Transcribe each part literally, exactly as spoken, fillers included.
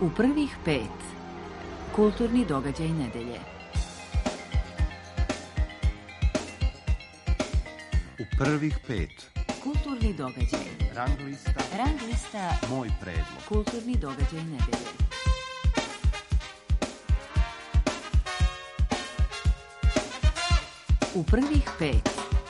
U prvih pet. Kulturni događaj nedelje. U prvih pet. Kulturni događaj. Rang lista. Rang lista. Moj predlog. Kulturni događaj nedelje. U prvih pet.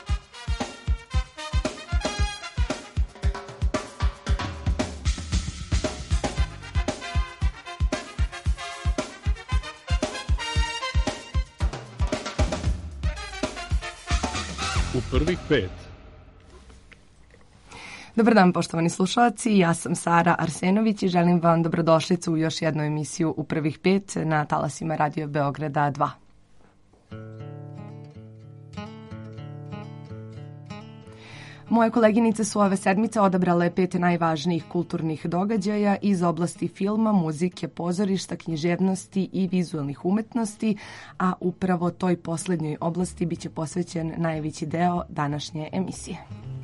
U prvih pet. Dobar dan, poštovani slušalci, ja sam Sara Arsenović i želim vam dobrodošlicu u još jednu emisiju U prvih pet na talasima Radio Beograda dva. Moje koleginice su ove sedmice odabrale pet najvažnijih kulturnih događaja iz oblasti filma, muzike, pozorišta, književnosti i vizualnih umetnosti, a upravo toj poslednjoj oblasti biće posvećen najveći deo današnje emisije.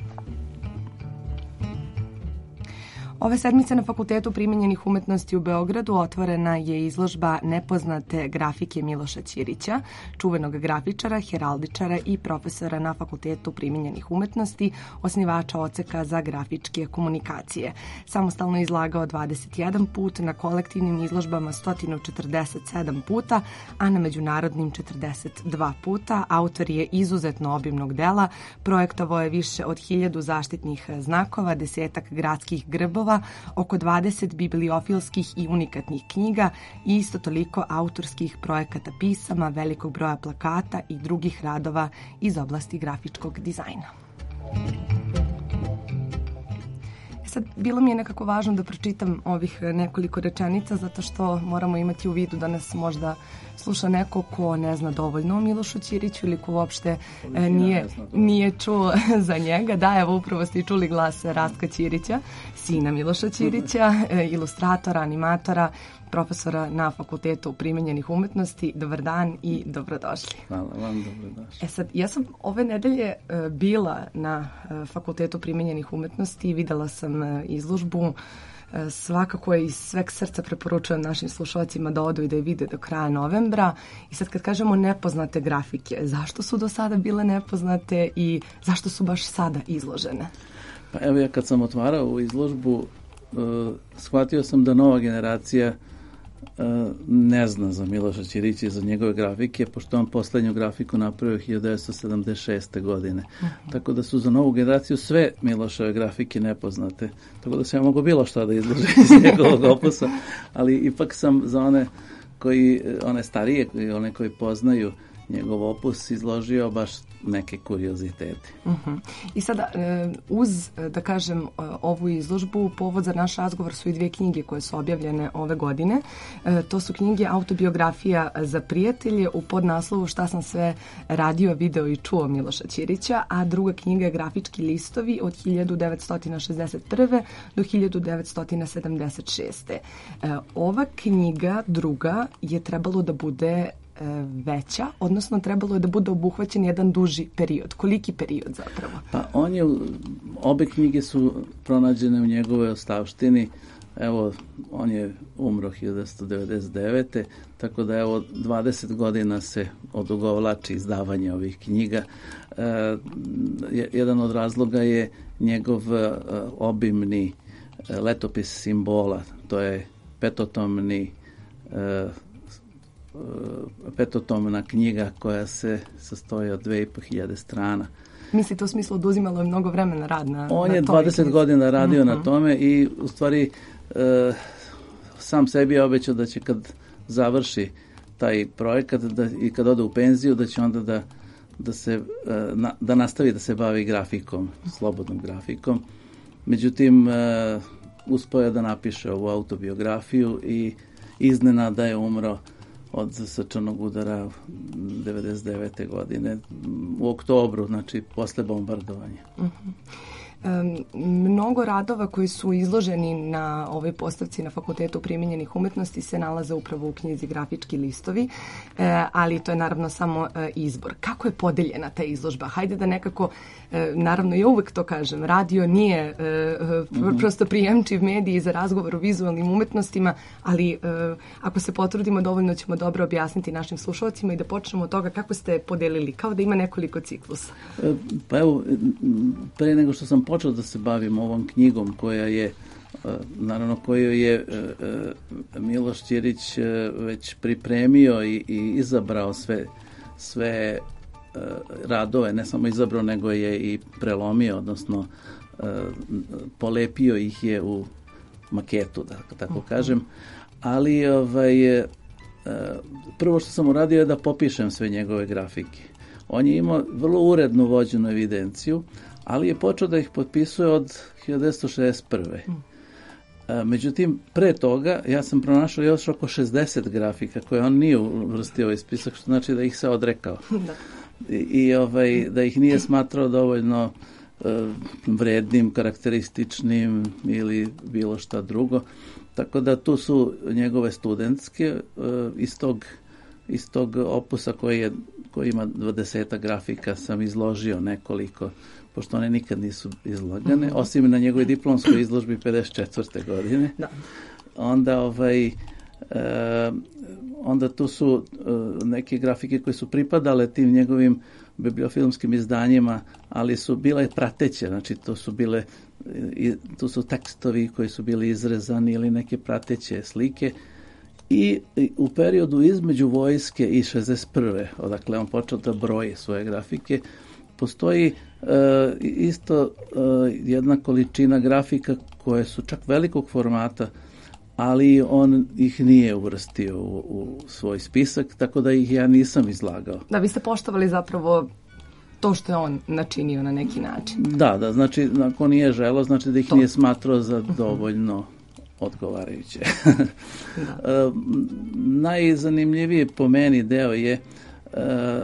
Ove sedmice na Fakultetu primenjenih umetnosti u Beogradu otvorena je izložba nepoznate grafike Miloša Ćirića, čuvenog grafičara, heraldičara i profesora na Fakultetu primenjenih umetnosti, osnivača odseka za grafičke komunikacije. Samostalno je izlagao dvadeset jedan put, na kolektivnim izložbama sto četrdeset sedam puta, a na međunarodnim četrdeset dva puta. Autor je izuzetno obimnog dela, projektovao je više od hiljadu zaštitnih znakova, desetak gradskih grbova, oko dvadeset bibliofilskih i unikatnih knjiga i isto toliko autorskih projekata pisama, velikog broja plakata i drugih radova iz oblasti grafičkog dizajna. Sad, bilo mi je nekako važno da pročitam ovih nekoliko rečenica zato što moramo imati u vidu da nas možda sluša neko ko ne zna dovoljno o Milošu Ćiriću ili ko uopšte e, nije, nije čuo za njega. Da, evo upravo ste i čuli glas Rastka Ćirića, sina Miloša Ćirića, e, ilustratora, animatora, profesora na Fakultetu primenjenih umetnosti. Dobar dan i dobrodošli. Hvala vam, dobrodošli. E sad, ja sam ove nedelje e, bila na e, Fakultetu primenjenih umetnosti i videla sam e, izložbu. E, svakako je iz sveg srca preporučujem našim slušalcima da odu i da je vide do kraja novembra. I sad kad kažemo nepoznate grafike, zašto su do sada bile nepoznate i zašto su baš sada izložene? Pa evo ja kad sam otvarao ovu izložbu, uh, shvatio sam da nova generacija uh, ne zna za Miloša Ćirića i za njegove grafike, pošto on poslednju grafiku napravio hiljadu devetsto sedamdeset šeste. godine. Uh-huh. Tako da su za novu generaciju sve Miloševe grafike nepoznate. Tako da sam ja mogu bilo šta da izložim iz njegovog opusa, ali ipak sam za one koji, one starije i one koji poznaju njegov opus izložio baš neke kuriozitete. Uh-huh. I sada, uz, da kažem, ovu izložbu, povod za naš razgovor su i dvije knjige koje su objavljene ove godine. To su knjige Autobiografija za prijatelje u podnaslovu Šta sam sve radio, video i čuo Miloša Ćirića, a druga knjiga je Grafički listovi od hiljadu devetsto šezdeset prve. do hiljadu devetsto sedamdeset šeste. Ova knjiga, druga, je trebalo da bude veća, odnosno trebalo je da bude obuhvaćen jedan duži period. Koliki period zapravo? Pa on je, obe knjige su pronađene u njegove ostavštini. Evo, on je umro hiljadu devetsto devedeset devete. Tako da evo dvadeset godina se odugovlači izdavanje ovih knjiga. E, jedan od razloga je njegov e, obimni e, letopis simbola. To je petotomni e, petotomna knjiga koja se sastoji od dve i po hiljade strana. Mislite u smislu oduzimalo je mnogo vremena rad na, On na je dvadeset knjizi. godina radio uh-huh. na tome i u stvari e, sam sebi je obećao da će kad završi taj projekat da, i kad ode u penziju da će onda da, da, se, e, na, da nastavi da se bavi grafikom, slobodnom grafikom. Međutim, e, uspeo je da napiše ovu autobiografiju i iznenada je umro od srčanog udara devedeset devete. godine u oktobru, znači posle bombardovanja. Uh-huh. Mnogo radova koji su izloženi na ovoj postavci na Fakultetu primijenjenih umetnosti se nalaze upravo u knjizi Grafički listovi, ali to je naravno samo izbor. Kako je podeljena ta izložba? Hajde da nekako, naravno ja uvek to kažem, radio nije prosto prijemčiv medij za razgovor o vizualnim umetnostima, ali ako se potrudimo dovoljno ćemo dobro objasniti našim slušalcima i da počnemo od toga kako ste podelili, kao da ima nekoliko ciklusa. Pa evo, pre nego što sam počeo da se bavim ovom knjigom koja je, naravno koju je Miloš Ćirić već pripremio i, i izabrao sve, sve radove, ne samo izabrao, nego je i prelomio, odnosno polepio ih je u maketu, da tako kažem. Ali ovaj, prvo što sam uradio je da popišem sve njegove grafike. On je imao vrlo uredno vođenu evidenciju, ali je počeo da ih potpisuje od hiljadu devetsto šezdeset prve. Međutim, pre toga ja sam pronašao još oko šezdeset grafika koje on nije uvrstio ovaj spisak, što znači da ih se odrekao. Da. I, i ovaj, da ih nije smatrao dovoljno uh, vrednim, karakterističnim ili bilo šta drugo. Tako da tu su njegove studentske uh, iz tog, iz tog opusa koji, je, koji ima dvadesetak grafika sam izložio nekoliko, pošto one nikad nisu izlagane, mm-hmm. osim na njegovoj diplomskoj izložbi pedeset četvrte godine. Da. Onda ovaj e, onda tu su e, neke grafike koje su pripadale tim njegovim bibliofilmskim izdanjima, ali su bile prateće, znači to su bile i, tu su tekstovi koji su bili izrezani ili neke prateće slike. I, i u periodu između vojske i šezdeset prve, odakle on počeo da broji svoje grafike, postoji e, isto e, jedna količina grafika koje su čak velikog formata, ali on ih nije uvrstio u, u svoj spisak, tako da ih ja nisam izlagao. Da, vi ste poštovali zapravo to što je on načinio na neki način. Da, da, znači ako nije želeo, znači da ih to nije smatrao za dovoljno odgovarajuće. Da. Najzanimljiviji po meni deo je uh,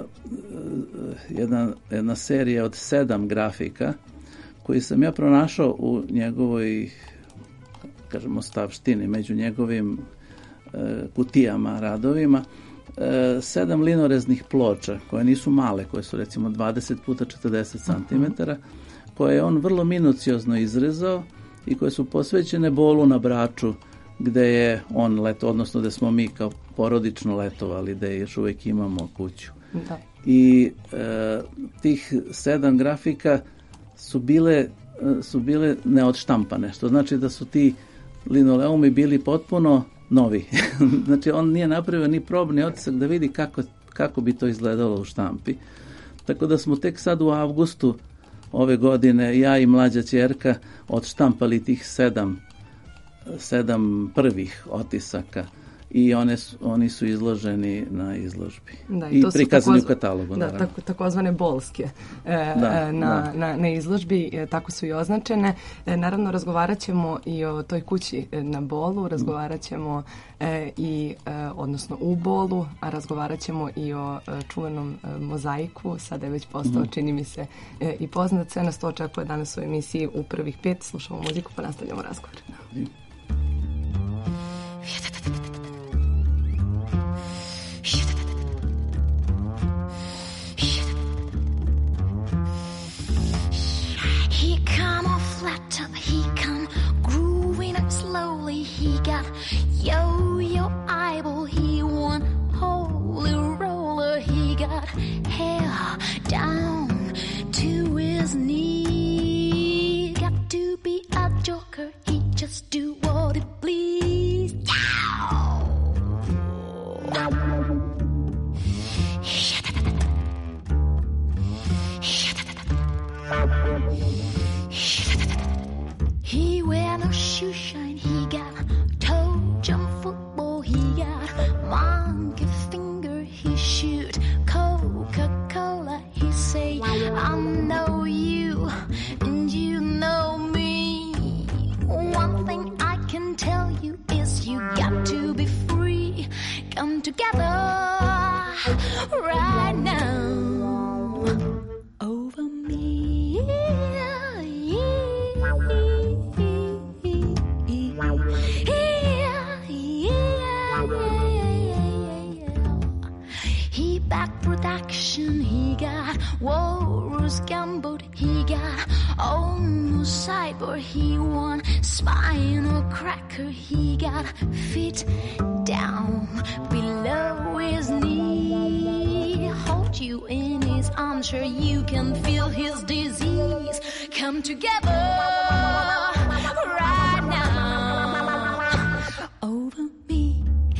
jedna, jedna serija od sedam grafika koji sam ja pronašao u njegovoj, kažemo, stavštini, među njegovim uh, kutijama, radovima, uh, sedam linoreznih ploča koje nisu male, koje su recimo dvadeset puta četrdeset centimetara, koje je on vrlo minuciozno izrezao i koje su posvećene Bolu na Braču, gde je on leto, odnosno gde smo mi kao porodično letovali, gde još uvijek imamo kuću. Da. I e, tih sedam grafika su bile, su bile neodštampane, što znači da su ti linoleumi bili potpuno novi. Znači on nije napravio ni probni otisak da vidi kako, kako bi to izgledalo u štampi. Tako da smo tek sad u avgustu ove godine, ja i mlađa ćerka, odštampali tih sedam, sedam prvih otisaka i one su, oni su izloženi na izložbi. Da, i, I prikazani takozva, u katalogu. Da, tako, takozvane bolske e, da, na, da. Na, na izložbi, e, tako su i označene. E, naravno, razgovarat ćemo i o toj kući na Bolu, razgovarat ćemo e, i, e, odnosno u Bolu, a razgovarat ćemo i o e, čuvenom e, mozaiku, sada je već postao, mm. čini mi se, e, i poznat. Sve nas to očekuje danas u emisiji U prvih pet. Slušamo muziku pa nastavljamo razgovor. Mm. He come off flat top, he come grooving up slowly. He got yo-yo eyeball, he one holy roller. He got hair down to his knee. Got to be a joker, he just do what he please. He wear no shoe shine, he got toe jump football, he got monkey finger, he shoot Coca-Cola, he say, I know you and you know me. One thing I can tell you is you got to be free. Come together right now over me. Yeah, yeah. for he won. Spinal cracker, he got fit down below his knee. Hold you in his arms, sure you can feel his disease. Come together right now over me.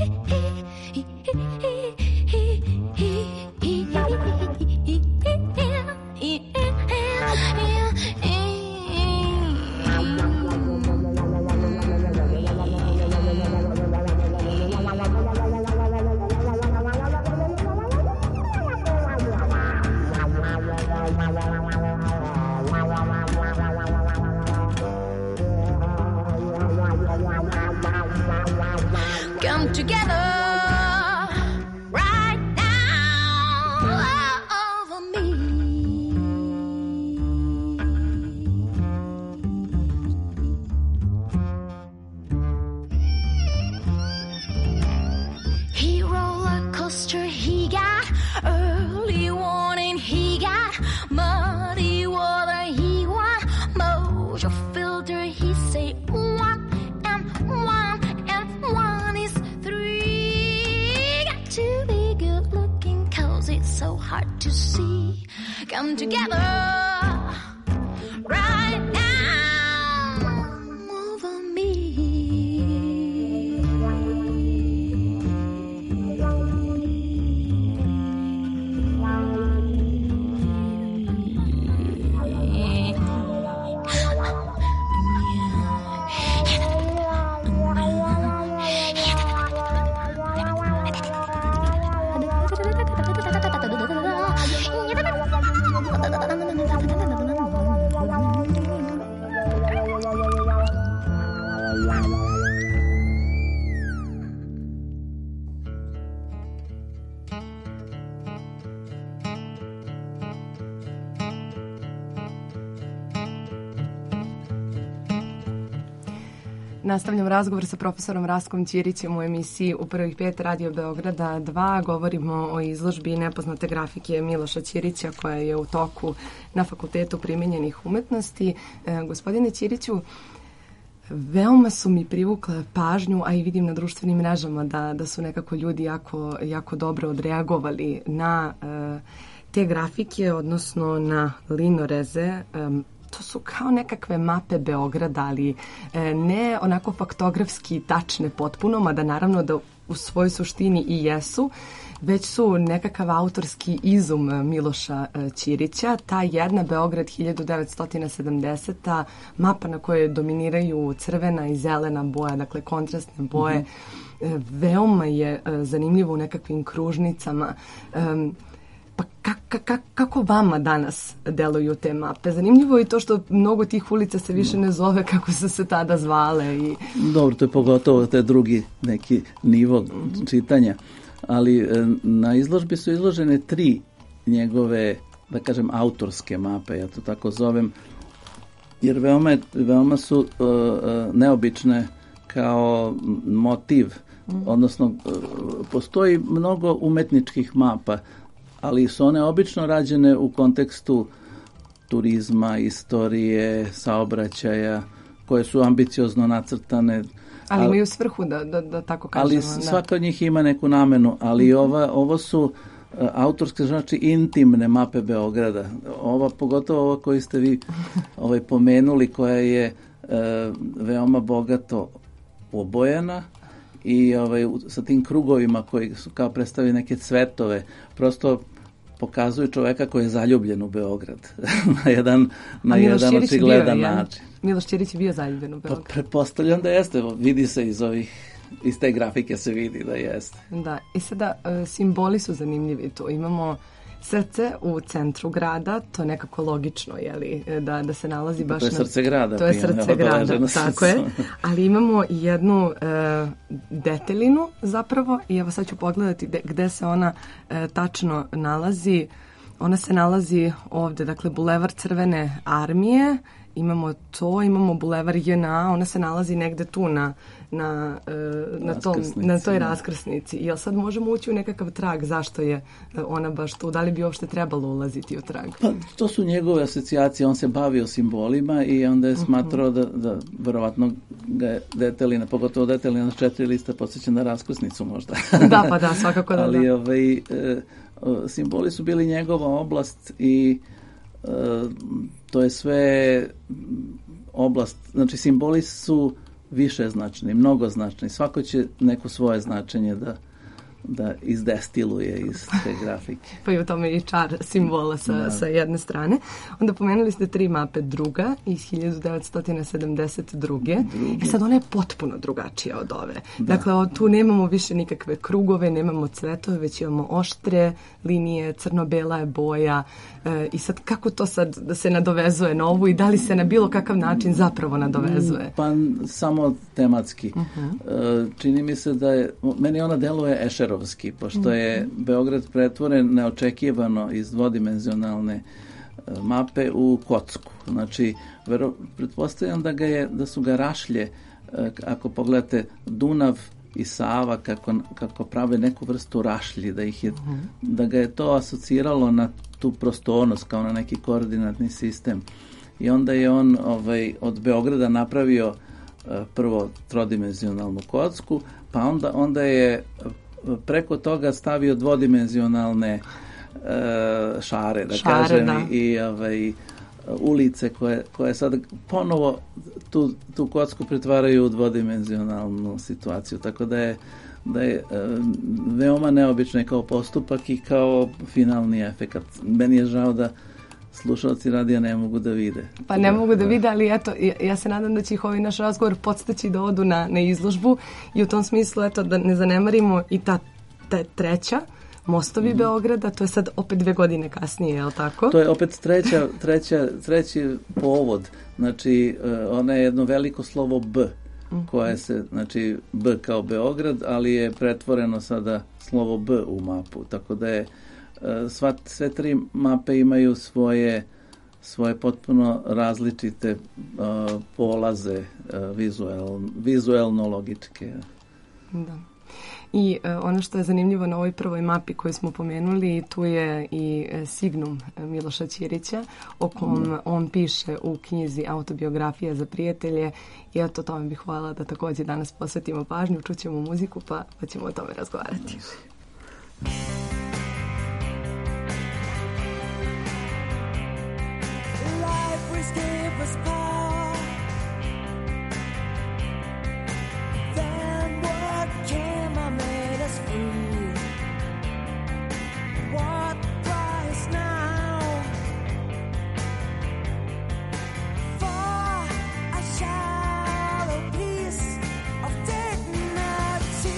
Come together right now over me. He roller coaster, he got early warning, he got muddy water, he want mojo filter, he say one and one and one is three. Got to be good looking cause it's so hard to see. Come together right now over me. Nastavljam razgovor sa profesorom Raskom Ćirićem u emisiji U prvih pet Radio Beograda dva. Govorimo o izložbi nepoznate grafike Miloša Ćirića koja je u toku na Fakultetu primenjenih umetnosti. E, gospodine Ćiriću, veoma su mi privukle pažnju, a i vidim na društvenim mrežama da, da su nekako ljudi jako, jako dobro odreagovali na e, te grafike, odnosno na linoreze. E, To su kao nekakve mape Beograda, ali ne onako faktografski tačne potpuno, mada naravno da u svojoj suštini i jesu, već su nekakav autorski izum Miloša Ćirića. Ta jedna Beograd hiljadu devetsto sedamdeseta mapa na kojoj dominiraju crvena i zelena boja, dakle kontrastne boje, mm-hmm. veoma je zanimljivo u nekakvim kružnicama. Pa kak, kak, kako vama danas deluju te mape? Zanimljivo je i to što mnogo tih ulica se više ne zove kako su se tada zvale. I... Dobro, to je pogotovo taj drugi neki nivo čitanja. Ali na izložbi su izložene tri njegove, da kažem, autorske mape, ja to tako zovem, jer veoma, veoma su uh, neobične kao motiv. Mm. Odnosno, uh, postoji mnogo umetničkih mapa, ali su one obično rađene u kontekstu turizma, istorije, saobraćaja, koje su ambiciozno nacrtane. Ali imaju svrhu, da, da, da tako kažemo. Ali svaka od njih ima neku namenu, ali mm-hmm. ova, ovo su uh, autorske, znači intimne mape Beograda. Ova, pogotovo ova koju ste vi ovaj, pomenuli, koja je uh, veoma bogato obojana, i ovaj, sa tim krugovima koji su kao predstavili neke cvetove, prosto pokazuju čoveka koji je zaljubljen u Beograd na jedan, na jedan očigledan način. Miloš Ćirić je bio zaljubljen u Beograd. Pa pretpostavljam da jeste, vidi se iz ovih, iz te grafike se vidi da jeste. Da, i sada simboli su zanimljivi tu. Imamo srce u centru grada, to je nekako logično, jeli, da, da se nalazi baš to je na... srce grada. To je srce grada, tako je. Ali imamo jednu e, deteljinu zapravo i evo sad ću pogledati de, gde se ona e, tačno nalazi. Ona se nalazi ovde, dakle, Bulevar Crvene armije imamo to, imamo Bulevar J N A, ona se nalazi negde tu na, na, na, tom, na toj raskrsnici. Jel sad možemo ući u nekakav trag zašto je ona baš tu? Da li bi uopšte trebalo ulaziti u trag? Pa to su njegove asocijacije, on se bavio simbolima i onda je smatrao da, da verovatno ga je Detelina, pogotovo Detelina četiri lista podsjeća na raskrsnicu možda. Da, pa da, svakako da. Ali da. ovaj, e, simboli su bili njegova oblast i e, to je sve oblast, znači simboli su više značni, mnogo značni. Svako će neko svoje značenje da, da izdestiluje iz te grafike. Pa i u tome i čar simbola sa, da. sa jedne strane. Onda pomenuli ste tri mape druga iz hiljadu devetsto sedamdeset druge. Drugi. I sad ona je potpuno drugačija od ove. Da. Dakle, tu nemamo više nikakve krugove, nemamo cvetove, već imamo oštre linije, crno-bela je boja. E, I sad kako to sad da se nadovezuje na ovu i da li se na bilo kakav način zapravo nadovezuje? Pa samo tematski. Uh-huh. E, čini mi se da je, meni ona deluje ešerovski, pošto je Beograd pretvoren neočekivano iz dvodimenzionalne mape u kocku. Znači, vero, pretpostavljam da, ga je, da su ga rašlje, ako pogledate Dunav i Sava, kako, kako prave neku vrstu rašlji, da, ih je, uh-huh. da ga je to asociralo na tu prostornost, kao na neki koordinatni sistem. I onda je on ovaj, od Beograda napravio uh, prvo trodimenzionalnu kocku, pa onda, onda je preko toga stavio dvodimenzionalne uh, šare, da šare, kažem, da. i, i ovaj, ulice koje, koje sad ponovo tu, tu kocku pretvaraju u dvodimenzionalnu situaciju, tako da je, da je uh, veoma neobično i kao postupak i kao finalni efekat. Meni je žao da slušalci radija ne mogu da vide. Pa ne mogu da vide, ali eto, ja, ja se nadam da će ih ovaj naš razgovor podstaći da odu na, na izložbu i u tom smislu, eto, da ne zanemarimo i ta, ta treća, Mostovi mm. Beograda, to je sad opet dve godine kasnije, je li tako? To je opet treća, treća, treći povod. Znači, ona je jedno veliko slovo B, mm. koje se, znači, B kao Beograd, ali je pretvoreno sada slovo B u mapu, tako da je Sva, sve tri mape imaju svoje, svoje potpuno različite uh, polaze uh, vizuel, vizuelno-logičke. Da. I uh, ono što je zanimljivo na ovoj prvoj mapi koju smo pomenuli, tu je i uh, signum Miloša Ćirića, o kom da. on piše u knjizi Autobiografija za prijatelje. I eto, tome bih hvala da također danas posvetimo pažnju, čućemo muziku, pa, pa ćemo o tome razgovarati. Give us power, then what came and made us free? What price now for a shallow piece of dignity?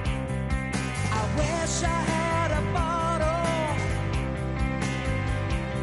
I wish I had a bottle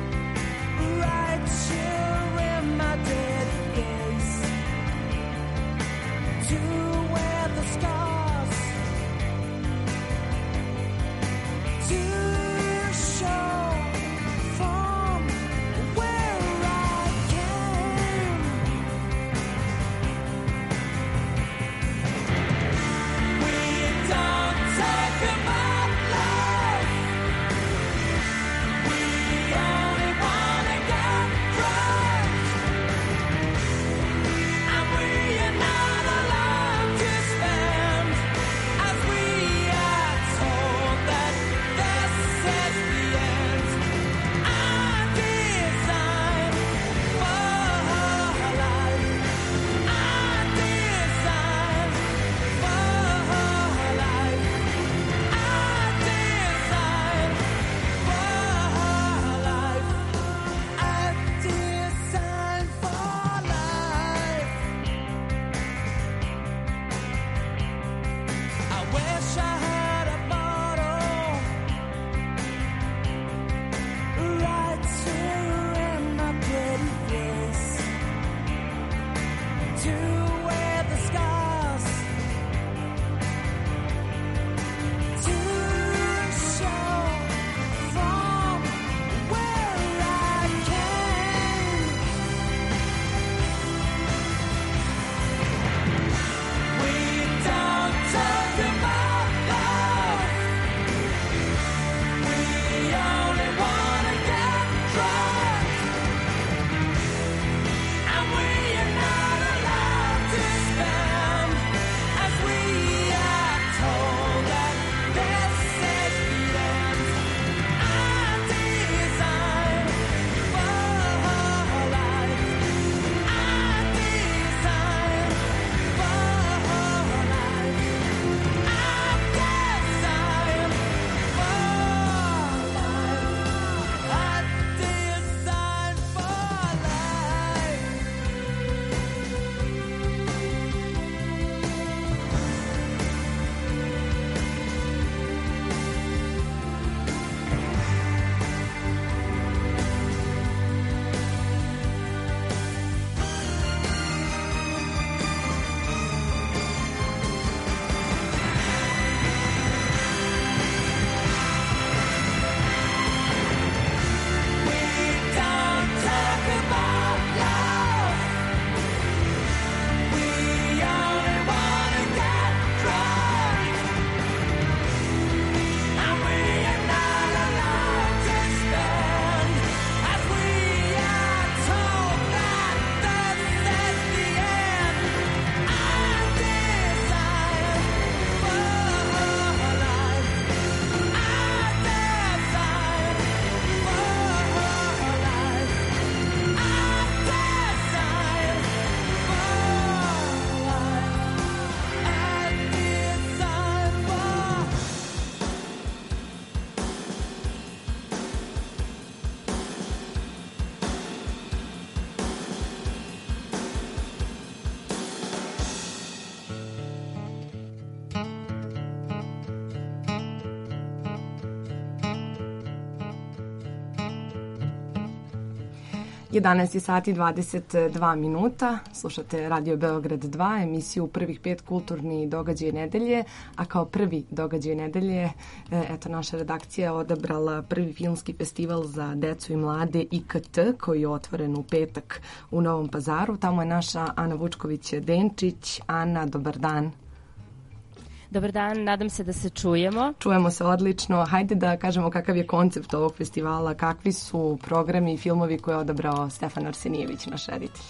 jedanaest sati i dvadeset dva minuta, slušate Radio Beograd dva, emisiju Prvih pet kulturni događaj nedelje, a kao prvi događaj nedelje, eto, naša redakcija je odabrala prvi filmski festival za decu i mlade I K T, koji je otvoren u petak u Novom Pazaru. Tamo je naša Ana Vučković-Denčić. Ana, dobar dan. Dobar dan, nadam se da se čujemo. Čujemo se odlično. Hajde da kažemo kakav je koncept ovog festivala, kakvi su programi i filmovi koje je odabrao Stefan Arsenijević, naš reditelj.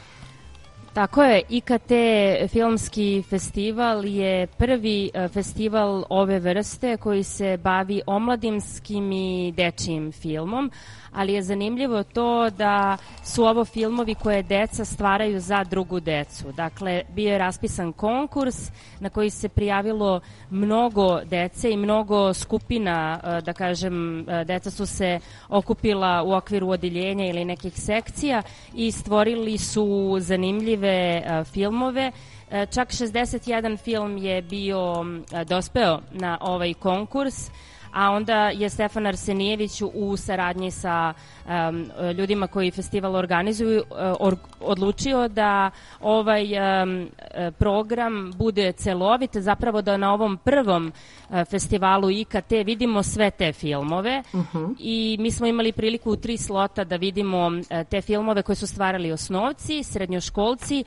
Tako je, I K T filmski festival je prvi festival ove vrste koji se bavi omladinskim i dečijim filmom, ali je zanimljivo to da su ovo filmovi koje deca stvaraju za drugu decu. Dakle, bio je raspisan konkurs na koji se prijavilo mnogo dece i mnogo skupina, da kažem, deca su se okupila u okviru odeljenja ili nekih sekcija i stvorili su zanimljive filmove. Čak šezdeset jedan film je bio dospeo na ovaj konkurs, a onda je Stefan Arsenijević u saradnji sa um, ljudima koji festival organizuju or, odlučio da ovaj um, program bude celovit, zapravo da na ovom prvom uh, festivalu I K T vidimo sve te filmove. Uh-huh. I mi smo imali priliku u tri slota da vidimo uh, te filmove koje su stvarali osnovci, srednjoškolci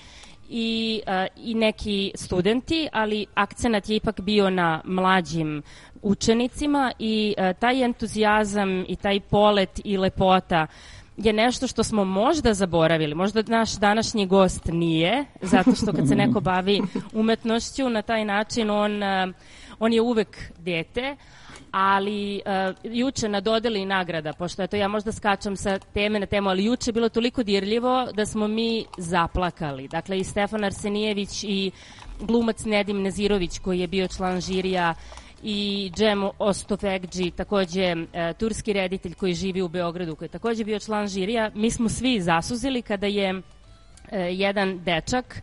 i, uh, i neki studenti, ali akcenat je ipak bio na mlađim učenicima i uh, taj entuzijazam i taj polet i lepota je nešto što smo možda zaboravili. Možda naš današnji gost nije, zato što kad se neko bavi umetnošću na taj način, on, uh, on je uvek dete, ali uh, juče na dodeli nagrada, pošto eto ja možda skačam sa teme na temu, ali juče je bilo toliko dirljivo da smo mi zaplakali. Dakle, i Stefan Arsenijević i glumac Nedim Nezirović, koji je bio član žirija, i Cem Ostofegđi, takođe e, turski reditelj koji živi u Beogradu, koji je takođe bio član žirija. Mi smo svi zasuzili kada je e, jedan dečak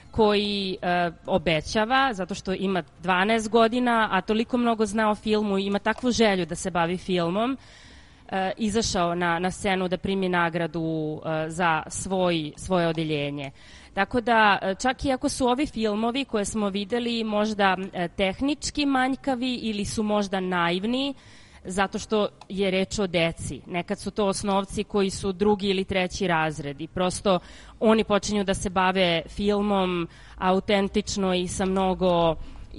koji e, obećava, zato što ima dvanaest godina, a toliko mnogo zna o filmu i ima takvu želju da se bavi filmom, e, izašao na, na scenu da primi nagradu e, za svoj, svoje odeljenje. Tako da, čak i ako su ovi filmovi koje smo videli možda tehnički manjkavi ili su možda naivni, zato što je reč o deci. Nekad su to osnovci koji su drugi ili treći razred i prosto oni počinju da se bave filmom autentično i sa mnogo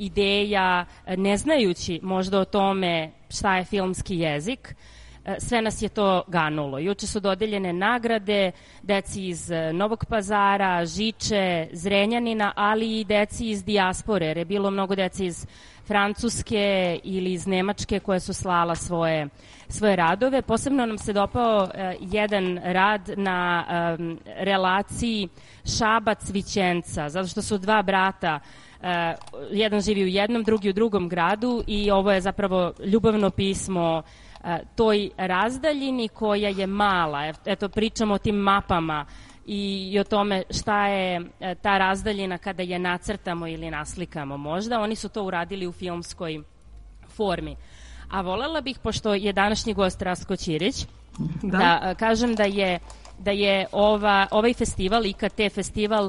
ideja, ne znajući možda o tome šta je filmski jezik. Sve nas je to ganulo. Juče su dodeljene nagrade deci iz Novog Pazara, Žiče, Zrenjanina, ali i deci iz dijaspore, jer je bilo mnogo deci iz Francuske ili iz Nemačke koje su slala svoje, svoje radove. Posebno nam se dopao uh, jedan rad na um, relaciji Šabac-Vićenca, zato što su dva brata, uh, jedan živi u jednom, drugi u drugom gradu i ovo je zapravo ljubavno pismo toj razdaljini koja je mala. Eto, pričamo o tim mapama i, i o tome šta je ta razdaljina kada je nacrtamo ili naslikamo možda. Oni su to uradili u filmskoj formi. A volela bih, pošto je današnji gost Rastko Ćirić, da, da kažem da je da je ova, ovaj festival, I K T festival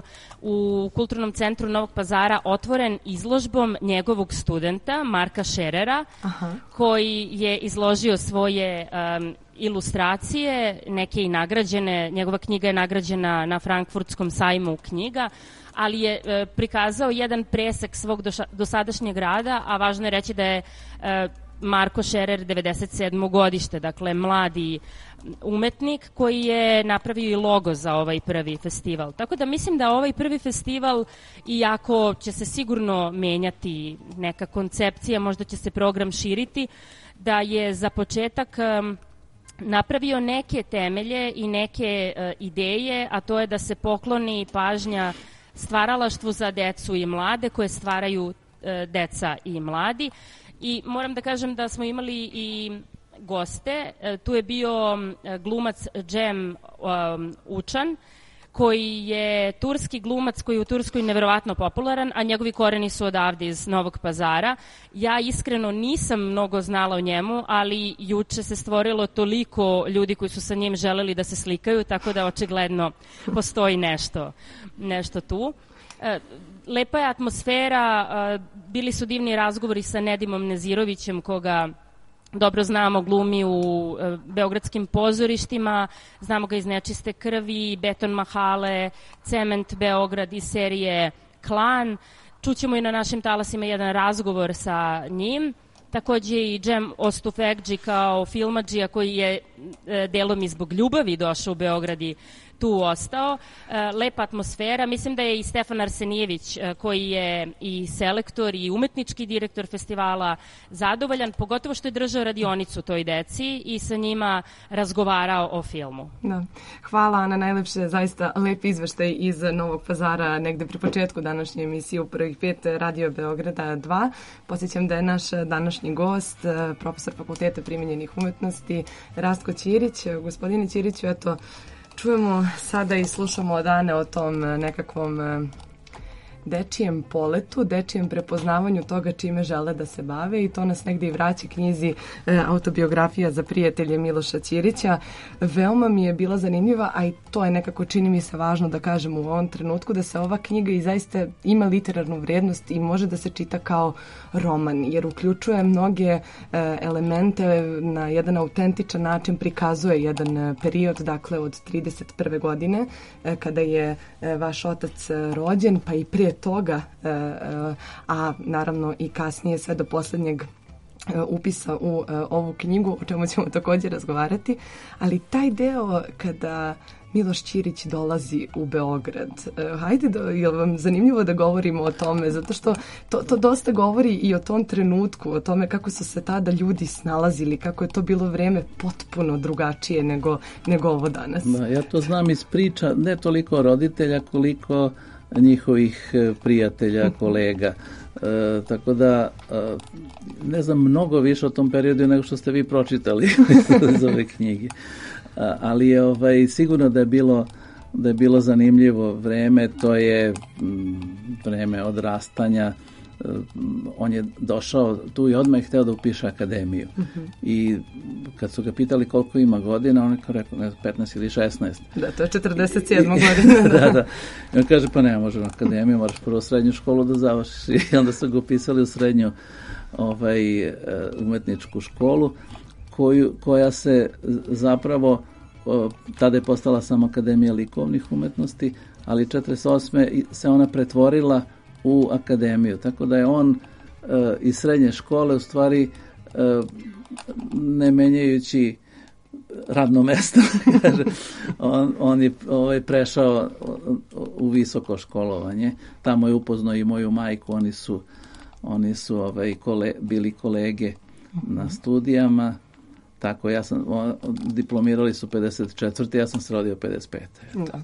u Kulturnom centru Novog Pazara otvoren izložbom njegovog studenta Marka Šerera. Aha. Koji je izložio svoje um, ilustracije, neke i nagrađene, njegova knjiga je nagrađena na Frankfurtskom sajmu knjiga, ali je e, prikazao jedan presek svog doša, dosadašnjeg rada, a važno je reći da je e, Marko Šerer devedeset sedmo godište, dakle mladi umetnik koji je napravio i logo za ovaj prvi festival. Tako da mislim da ovaj prvi festival, iako će se sigurno menjati neka koncepcija, možda će se program širiti, da je za početak um, napravio neke temelje i neke uh, ideje, a to je da se pokloni pažnja stvaralaštvu za decu i mlade koje stvaraju uh, deca i mladi. I moram da kažem da smo imali i goste. Tu je bio glumac Cem um, Učan, koji je turski glumac koji je u Turskoj neverovatno popularan, a njegovi koreni su odavde iz Novog Pazara. Ja iskreno nisam mnogo znala o njemu, ali juče se stvorilo toliko ljudi koji su sa njim želeli da se slikaju, tako da očigledno postoji nešto, nešto tu. Lepa je atmosfera, bili su divni razgovori sa Nedimom Nezirovićem, koga dobro znamo, glumi u e, beogradskim pozorištima, znamo ga iz Nečiste krvi, Beton Mahale, Cement Beograd iz serije Klan. Čućemo i na našim talasima jedan razgovor sa njim. Takođe i Džem Ostufekđi kao filmadžija koji je e, delom i zbog ljubavi došao u Beograd i tu ostao. E, lepa atmosfera. Mislim da je i Stefan Arsenijević e, koji je i selektor i umetnički direktor festivala zadovoljan, pogotovo što je držao radionicu toj deci i sa njima razgovarao o filmu. Da. Hvala Ana, najlepše, zaista lep izveštaj iz Novog Pazara negde pri početku današnje emisije u prvih pet Radio Beograda dva. Podsjećam da je naš današnji gost, profesor Fakulteta primenjenih umetnosti Rastko Ćirić. Gospodine Ćiriću, eto, čujemo sada i slušamo od Ane o tom nekakvom dečijem poletu, dečijem prepoznavanju toga čime žele da se bave i to nas negdje i vraća knjizi e, autobiografija za prijatelje Miloša Ćirića. Veoma mi je bila zanimljiva, a i to je nekako čini mi se važno da kažem u ovom trenutku, da se ova knjiga i zaista ima literarnu vrijednost i može da se čita kao roman, jer uključuje mnoge e, elemente na jedan autentičan način, prikazuje jedan e, period, dakle od trideset prve godine e, kada je e, vaš otac e, rođen, pa i prije toga, a naravno i kasnije sve do posljednjeg upisa u ovu knjigu, o čemu ćemo također razgovarati, ali taj deo kada Miloš Ćirić dolazi u Beograd. Hajde, da, je li vam zanimljivo da govorimo o tome, zato što to, to dosta govori i o tom trenutku, o tome kako su se tada ljudi snalazili, kako je to bilo vreme potpuno drugačije nego, nego ovo danas. Da, ja to znam iz priča, ne toliko roditelja koliko njihovih prijatelja, kolega. E, tako da e, ne znam mnogo više o tom periodu nego što ste vi pročitali iz ove knjige. A, ali je ovaj, sigurno da je bilo da je bilo zanimljivo vreme, to je m, vreme odrastanja. E, on je došao tu i odmah je hteo da upiše akademiju. Uh-huh. I kad su ga pitali koliko ima godina, on je rekao ne, petnaest ili šesnaest. Da, to je četrdeset sedma godina. Da. da, da. I on kaže, pa ne, može na akademiju, moraš prvo srednju školu da završiš. I onda su ga upisali u srednju ovaj, umetničku školu, koju, koja se zapravo, o, tada je postala samo Akademija likovnih umetnosti, ali četrdeset osme se ona pretvorila u akademiju, tako da je on e, iz srednje škole u stvari e, ne menjajući radno mesto on, on je ovaj, prešao u visoko školovanje, tamo je upoznao i moju majku, oni su oni su ovaj, kole, bili kolege na studijama. Tako, ja sam, o, diplomirali su pedeset četvrte. Ja sam se rodio pedeset pete. Da.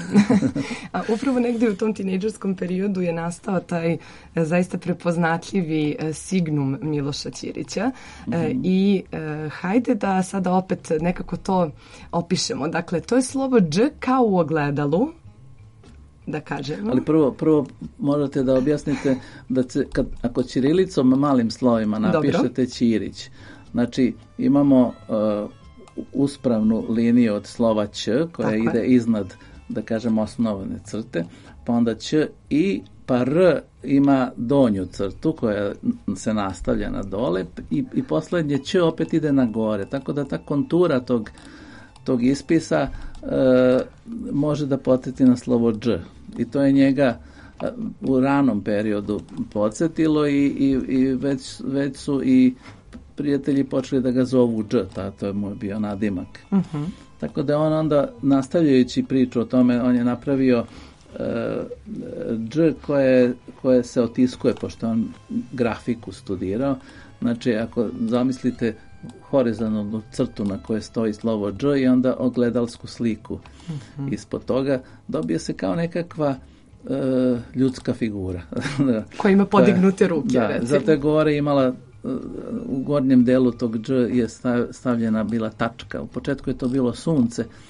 A upravo negdje u tom tinejdžerskom periodu je nastao taj e, zaista prepoznatljivi e, signum Miloša Ćirića. E, mm-hmm. I e, hajde da sada opet nekako to opišemo. Dakle, to je slovo Dž kao u ogledalu, da kažemo. Ali prvo, prvo možete da objasnite da se, kad, ako ćirilicom malim slovima napišete Dobro. Ćirić, znači imamo uh, uspravnu liniju od slova Ć koja Tako ide je. iznad, da kažem, osnovne crte, pa onda Ć i pa R ima donju crtu koja se nastavlja na dole i, i poslednje Ć opet ide na gore, tako da ta kontura tog, tog ispisa uh, može da podsjeti na slovo Dž i to je njega uh, u ranom periodu podsjetilo i, i, i već, već su i prijatelji počeli da ga zovu Dž, ta, to je moj bio nadimak. Uh-huh. Tako da on onda, nastavljajući priču o tome, on je napravio uh, Dž koje, koje se otiskuje, pošto on grafiku studirao. Znači, ako zamislite horizontalnu crtu na kojoj stoji slovo Dž i onda ogledalsku sliku uh-huh. ispod toga, dobije se kao nekakva uh, ljudska figura. Koja ima podignute ruke, da, recimo. Zato je gore imala u gornjem delu tog Dž je stavljena bila tačka. U početku je to bilo sunce,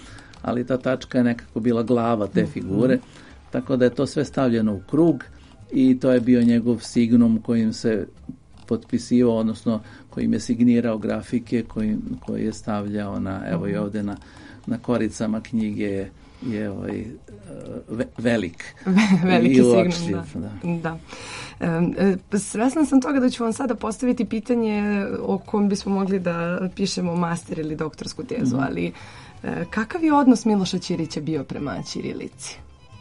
ali ta tačka je nekako bila glava te figure, tako da je to sve stavljeno u krug i to je bio njegov signum kojim se potpisivao, odnosno kojim je signirao grafike, koji, koji je stavljao na, evo i ovde na, na koricama knjige je, je ovaj, ve, velik. Veliki i signum, uočljiv, da. da. da. E, svesna sam toga da ću vam sada postaviti pitanje o kom bismo mogli da pišemo master ili doktorsku tezu, Mhm. ali e, kakav je odnos Miloša Ćirića bio prema ćirilici?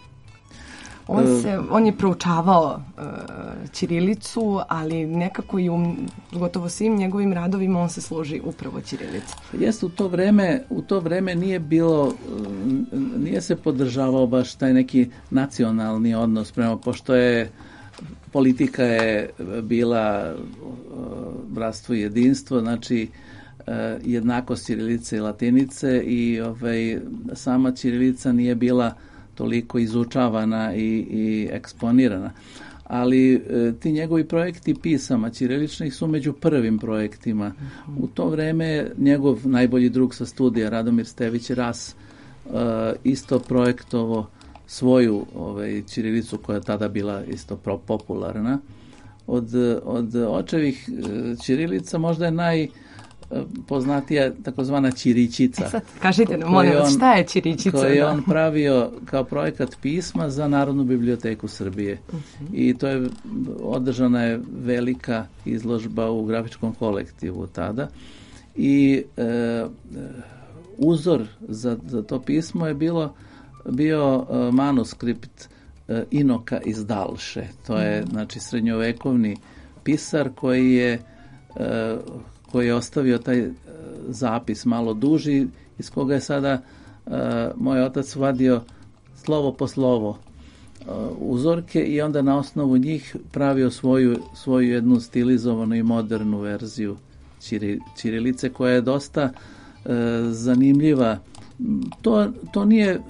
On, se, on je proučavao uh, ćirilicu, ali nekako i u gotovo svim njegovim radovima on se služi upravo ćirilicom. Jeste, u to vreme, u to vreme nije bilo, nije se podržavao baš taj neki nacionalni odnos prema, pošto je politika je bila bratstvo i jedinstvo, znači jednakost ćirilice i latinice i ovaj, sama ćirilica nije bila toliko izučavana i, i eksponirana. Ali e, ti njegovi projekti pisama ćiriličnih su među prvim projektima. U to vreme njegov najbolji drug sa studija, Radomir Stević Ras, e, isto projektovo svoju ovaj, ćirilicu koja je tada bila isto popularna. Od, od očevih ćirilica možda je naj poznatija takozvana ćirićica. E sad, kažite nam, molim vas, šta je ćirićica? Koju je da? on pravio kao projekat pisma za Narodnu biblioteku Srbije. Uh-huh. I to je, održana je velika izložba u grafičkom kolektivu tada. I e, uzor za, za to pismo je bilo bio e, manuskript e, Inoka iz Dalše. To je, uh-huh. znači, srednjovekovni pisar koji je e, koji je ostavio taj e, zapis malo duži, iz koga je sada e, moj otac vadio slovo po slovo e, uzorke i onda na osnovu njih pravio svoju, svoju jednu stilizovanu i modernu verziju ćiri, ćirilice koja je dosta e, zanimljiva. To, to nije e,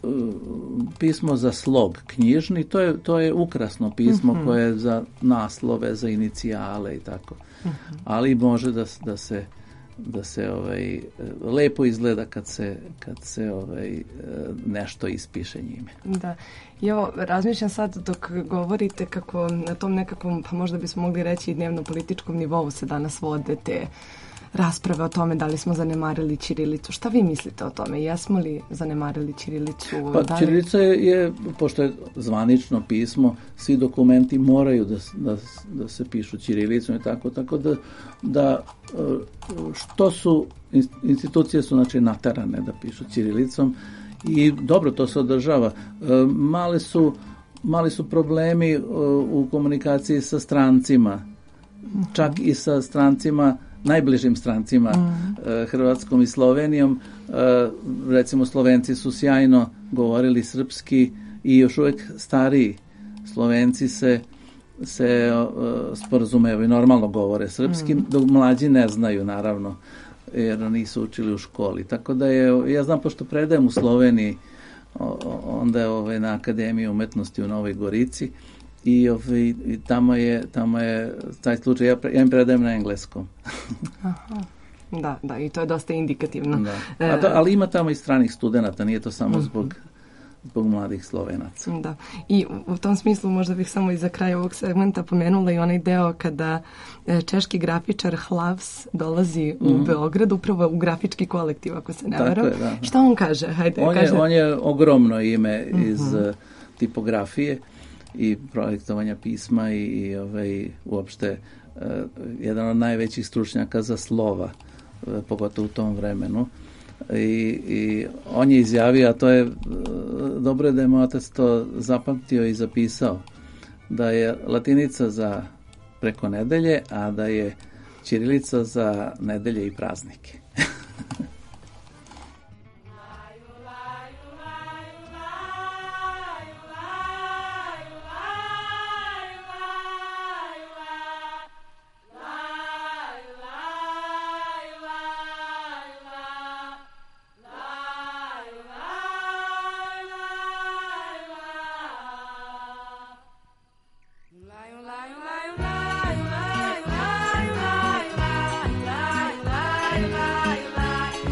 pismo za slog knjižni, to je, to je ukrasno pismo mm-hmm. koje je za naslove, za inicijale i tako. Mm-hmm. Ali može da, da se da se ovaj lepo izgleda kad se kad se ovaj nešto ispiše njime. Da. I evo, razmišljam sad dok govorite kako na tom nekakvom, pa možda bismo mogli reći i dnevno političkom nivou se danas vode te rasprave o tome da li smo zanemarili ćirilicu. Šta vi mislite o tome? Jesmo li zanemarili ćirilicu? Pa da li... ćirilica je, je, pošto je zvanično pismo, svi dokumenti moraju da, da, da se pišu ćirilicom i tako, tako da, da što su, institucije su znači naterane da pišu ćirilicom i dobro to se održava. Mali su, mali su problemi u komunikaciji sa strancima, čak i sa strancima najbližim strancima mm. e, Hrvatskom i Slovenijom. E, recimo Slovenci su sjajno govorili srpski i još uvijek stariji Slovenci se se e, sporazumevaju, normalno govore srpski, mm. dok mlađi ne znaju naravno jer nisu učili u školi. Tako da je, ja znam pošto predajem u Sloveniji, o, onda je ovaj, na Akademiji umetnosti u Novoj Gorici i, ovaj, i tamo je tamo je taj slučaj, ja, ja im predajem na engleskom. Aha. Da, da, i to je dosta indikativno. Da. A to, ali ima tamo i stranih studenata, nije to samo zbog zbog mladih Slovenaca. Da. I u tom smislu možda bih samo i za kraj ovog segmenta pomenula i onaj deo kada češki grafičar Hlavs dolazi u mm. Beograd, upravo u grafički kolektiv, ako se ne varam. Šta on kaže? Hajde, on, kaže... je, on je ogromno ime mm-hmm. iz uh, tipografije i projektovanja pisma i, i ovaj, uopšte uh, jedan od najvećih stručnjaka za slova, uh, pogotovo u tom vremenu. I, i on je izjavio, a to je dobro je da je moj otac to zapamtio i zapisao, da je latinica za preko nedelje, a da je ćirilica za nedelje i praznike. La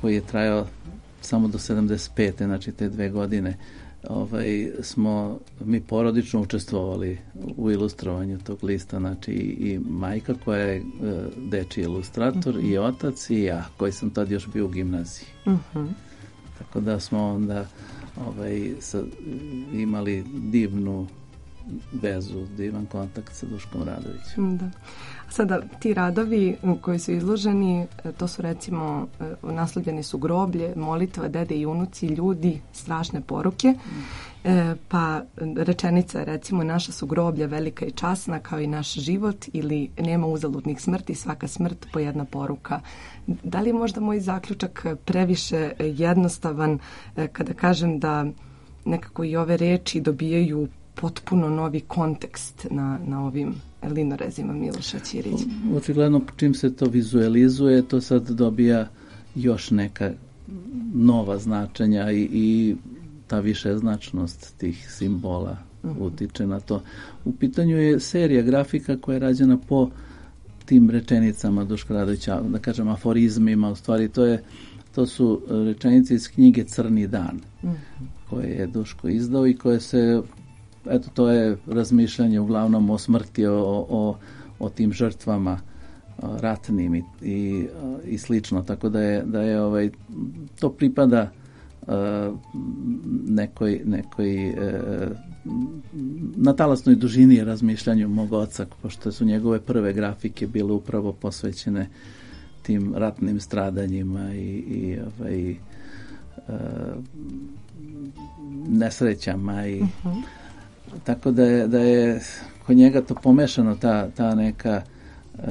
koji je trajao samo do sedamdeset pete znači te dve godine, ovaj, smo mi porodično učestvovali u ilustrovanju tog lista, znači i, i majka koja je e, dečiji ilustrator, uh-huh. i otac i ja, koji sam tad još bio u gimnaziji. Uh-huh. Tako da smo onda ovaj, sa, imali divnu vezu, divan kontakt sa Duškom Radovićem. Da. Sada, ti radovi koji su izloženi, to su recimo, naslovljeni su groblje, molitva, dede i unuci, ljudi, strašne poruke, e, pa rečenica je recimo naša su groblja velika i časna kao i naš život, ili nema uzaludnih smrti, svaka smrt po jedna poruka. Da li je možda moj zaključak previše jednostavan kada kažem da nekako i ove reči dobijaju potpuno novi kontekst na, na ovim linorezima Miloša Ćirića? Očigledno čim se to vizualizuje, to sad dobija još neka nova značenja i, i ta višeznačnost tih simbola uh-huh. utiče na to. U pitanju je serija grafika koja je rađena po tim rečenicama Duška Radovića, da kažem aforizmima, u stvari to, je, to su rečenice iz knjige Crni dan, uh-huh. koje je Duško izdao i koje se, eto, to je razmišljanje uglavnom o smrti, o, o, o tim žrtvama ratnim i, i, i slično, tako da je, da je ovaj, to pripada uh, nekoj, nekoj uh, na talasnoj dužini razmišljanju mog oca, pošto su njegove prve grafike bile upravo posvećene tim ratnim stradanjima i, i ovaj, uh, nesrećama i uh-huh. tako da je, da je kod njega to pomešano, ta, ta neka uh,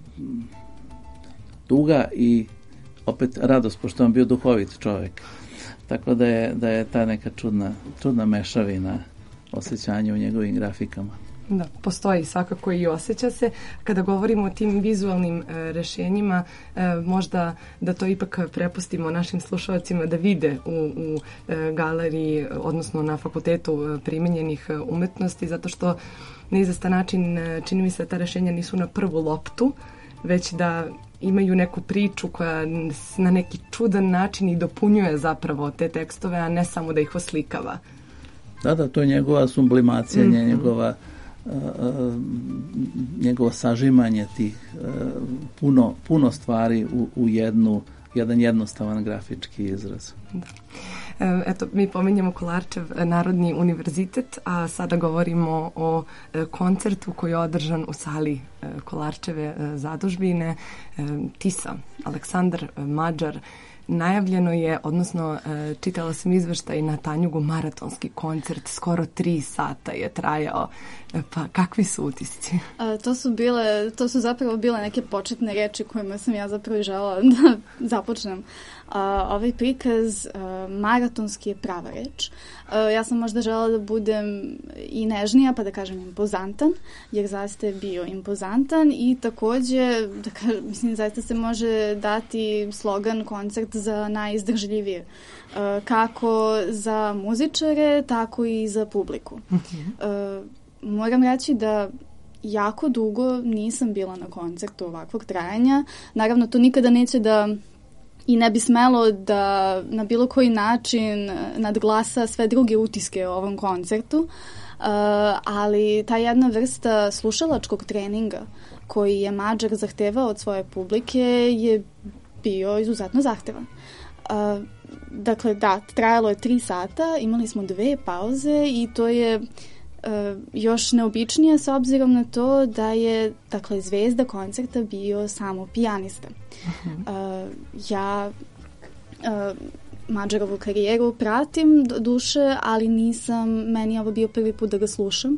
tuga i opet radost, pošto on bio duhovit čovjek. Tako da je, da je ta neka čudna, čudna mešavina osjećanja u njegovim grafikama. Da, postoji svakako i osjeća se. Kada govorimo o tim vizualnim e, rešenjima, e, možda da to ipak prepustimo našim slušalcima da vide u, u e, galeriji, odnosno na Fakultetu primenjenih umetnosti, zato što na izvestan način čini mi se da ta rešenja nisu na prvu loptu, već da imaju neku priču koja na neki čudan način i dopunjuje zapravo te tekstove, a ne samo da ih oslikava. Da, da, to je njegova sublimacija, mm-hmm. njegova Uh, uh, njegovo sažimanje tih uh, puno, puno stvari u, u jednu, jedan jednostavan grafički izraz. Da. E, eto, mi pominjamo Kolarčev Narodni univerzitet, a sada govorimo o e, koncertu koji je održan u sali e, Kolarčeve e, zadužbine. E, Tisa, Aleksandar e, Mađar. Najavljeno je, odnosno e, čitala sam izveštaj na Tanjugu, maratonski koncert, skoro tri sata je trajao. E, pa kakvi su utisci? A, to su bile, to su zapravo bile neke početne reči kojima sam ja zapravo želela da započnem. A, ovaj prikaz a, maratonski je prava reč. A, ja sam možda želela da budem i nežnija, pa da kažem impozantan, jer zaista je bio impozantan i takođe, da kažem, mislim, zaista se može dati slogan koncert za najizdržljivije. A, kako za muzičare, tako i za publiku. A, moram reći da jako dugo nisam bila na koncertu ovakvog trajanja. Naravno, to nikada neće da i ne bi smelo da na bilo koji način nadglasa sve druge utiske o ovom koncertu, uh, ali ta jedna vrsta slušalačkog treninga koji je Mađar zahtevao od svoje publike je bio izuzetno zahtevan. Uh, dakle, da, trajalo je tri sata, imali smo dve pauze i to je Uh, još neobičnije s obzirom na to da je, dakle, zvezda koncerta bio samo pijanista. Uh-huh. Uh, ja uh, Mađarovu karijeru pratim do duše, ali nisam, meni je ovo bio prvi put da ga slušam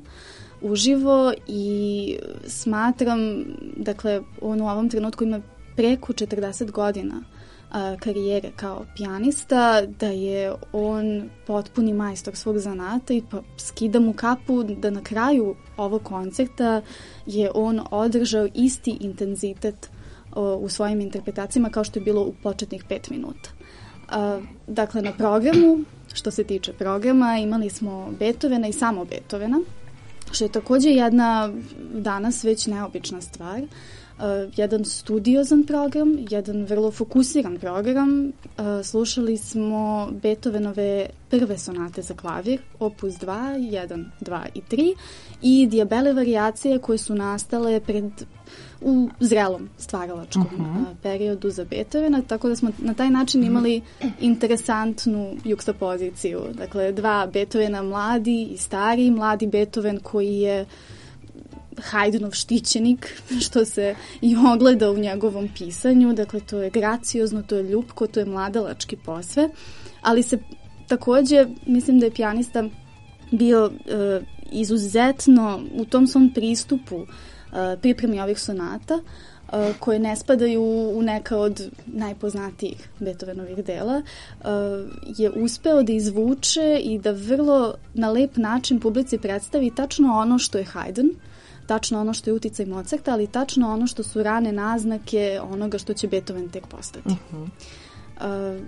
uživo i smatram, dakle, on u ovom trenutku ima preko četrdeset godina karijere kao pijanista, da je on potpuni majstor svog zanata i pa skida mu kapu da na kraju ovog koncerta je on održao isti intenzitet o, u svojim interpretacijama kao što je bilo u početnih pet minuta. A, dakle, na programu, što se tiče programa, imali smo Beethovena i samo Beethovena. što je takođe jedna danas već neobična stvar. Uh, jedan studiozan program, jedan vrlo fokusiran program. Uh, slušali smo Beethovenove prve sonate za klavir, opus dva, jedan, dva i tri i Diabele varijacije koje su nastale pred u zrelom stvaralačkom uh-huh. uh, periodu za Beethovena, tako da smo na taj način imali interesantnu juksapoziciju. Dakle, dva Beethovena mladi i stari, mladi Beethoven koji je Haydnov štićenik, što se i ogleda u njegovom pisanju. Dakle, to je graciozno, to je ljupko, to je mladalački posve, ali se takođe, mislim da je pijanista bio e, izuzetno u tom svom pristupu e, pripremi ovih sonata, e, koje ne spadaju u neka od najpoznatijih Beethovenovih dela, e, je uspeo da izvuče i da vrlo na lep način publici predstavi tačno ono što je Haydn, tačno ono što je uticaj Mozarta, ali tačno ono što su rane naznake onoga što će Beethoven tek postati. Uh-huh. Uh,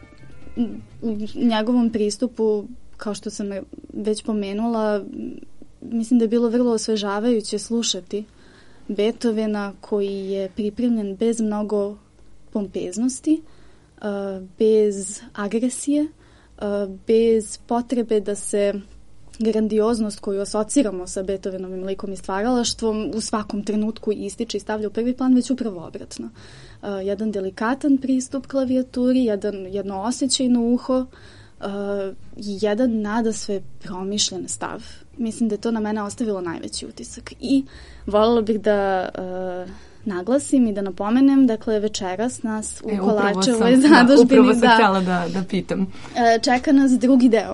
u njegovom pristupu, kao što sam već pomenula, mislim da je bilo vrlo osvežavajuće slušati Beethovena koji je pripremljen bez mnogo pompeznosti, uh, bez agresije, uh, bez potrebe da se grandioznost koju asociramo sa Beethovenovim likom i stvaralaštvom u svakom trenutku ističe i stavlja u prvi plan, već upravo obratno. Uh, jedan delikatan pristup klavijaturi, jedan, jedno osjećajno uho uh, i jedan nadasve promišljen stav. Mislim da je to na mene ostavilo najveći utisak. I voljela bih da uh, naglasim i da napomenem, dakle, večeras nas u e, Kolačevoj zadužbini... Da, upravo sam htjela da, da pitam. Čeka nas drugi deo.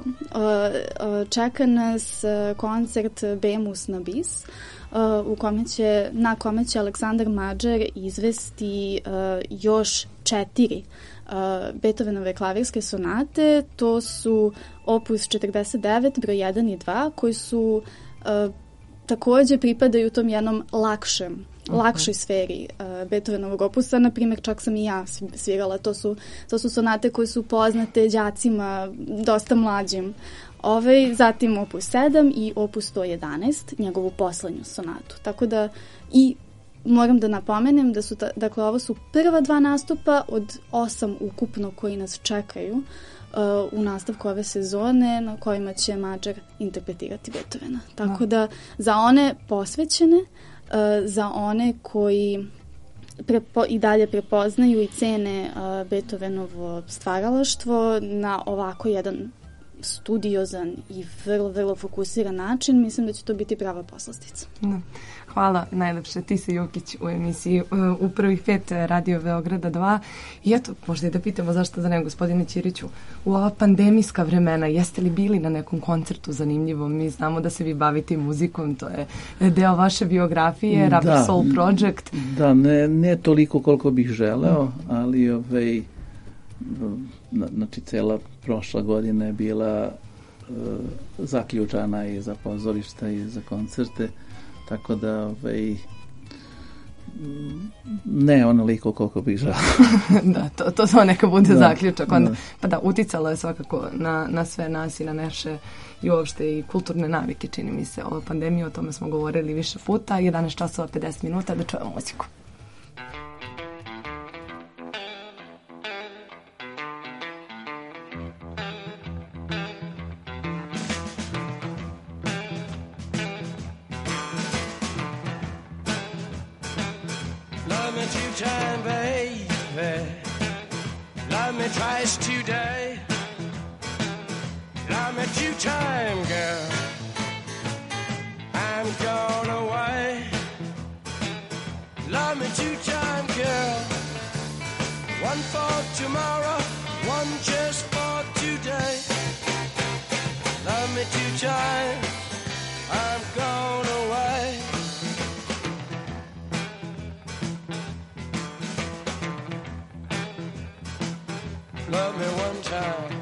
Čeka nas koncert Bemus na bis, u kome će, na kome će Aleksandar Mađar izvesti još četiri Beethovenove klavirske sonate. To su opus četrdeset devet, broj jedan i dva, koji su takođe pripadaju tom jednom lakšem Okay. lakšoj sferi uh, Beethovenovog opusa. Na primjer, čak sam i ja svirala. To su, to su sonate koje su poznate đacima dosta mlađim. Ovaj, zatim opus sedam i opus sto jedanaest, njegovu poslednju sonatu. Tako da i moram da napomenem da su, ta, dakle, ovo su prva dva nastupa od osam ukupno koji nas čekaju uh, u nastavku ove sezone na kojima će Mađar interpretirati Beethovena. Tako da za one posvećene, Uh, za one koji prepo, i dalje prepoznaju i cene uh, Beethovenovo stvaralaštvo na ovako jedan studiozan i vrlo, vrlo fokusiran način, mislim da će to biti prava poslastica. Da. Hvala najlepše, Tisa Jokić u emisiji u prvih pet Radio Beograda dva. I eto, možda i da pitamo zašto da ne, gospodine Ćiriću, u ova pandemijska vremena jeste li bili na nekom koncertu zanimljivom? Mi znamo da se vi bavite muzikom, to je deo vaše biografije, Rubber da, Soul Project. Da, ne, ne toliko koliko bih želeo, ali ovaj, znači cela prošla godina je bila uh, zaključana i za pozorišta i za koncerte, tako da ovaj, ne onoliko koliko bih želeo. Da, to, to samo neka bude da, zaključak. Onda, da. Pa da, uticalo je svakako na, na sve nas i na naše i uopšte i kulturne navike, čini mi se. Ova pandemija, o tome smo govorili više puta. jedanaest časova pedeset minuta da čujemo muziku. Two-time, baby, love me twice today. Love me two-time, girl. I'm gone away. Love me two-time, girl. One for tomorrow, one just for today. Love me two-time, I'm gone away. Love me one time,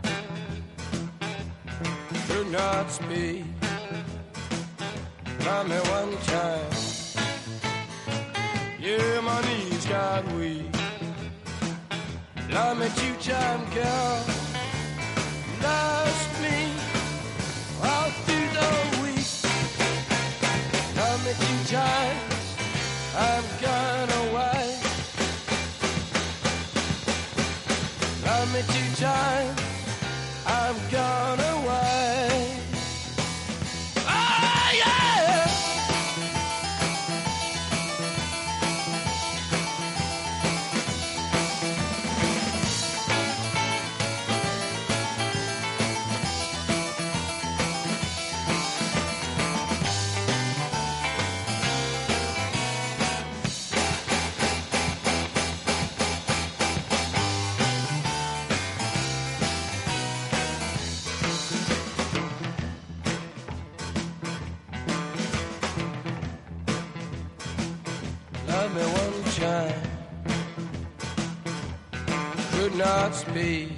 do not speak. Love me one time, yeah, my knees got weak. Love me two time, girl. Lost me all through the week. me two times, I'm gone away. Oh, yeah! Love me one time, could not speak.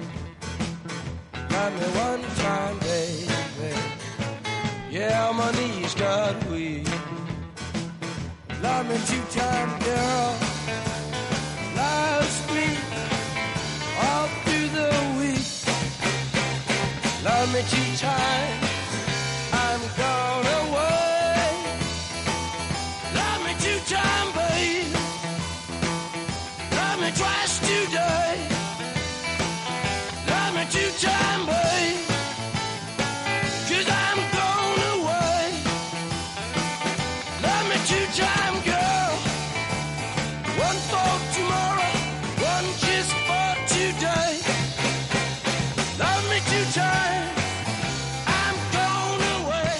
Love me one time, baby. Yeah, my knees got weak. Love me two times, girl. Last week, all through the week. Love me two times, I'm gone away. Love me two times, babe. Love me twice today. Love me two times, babe. 'Cause I'm gone away. Love me two times, girl. One for tomorrow, one just for today. Love me two times. I'm gone away.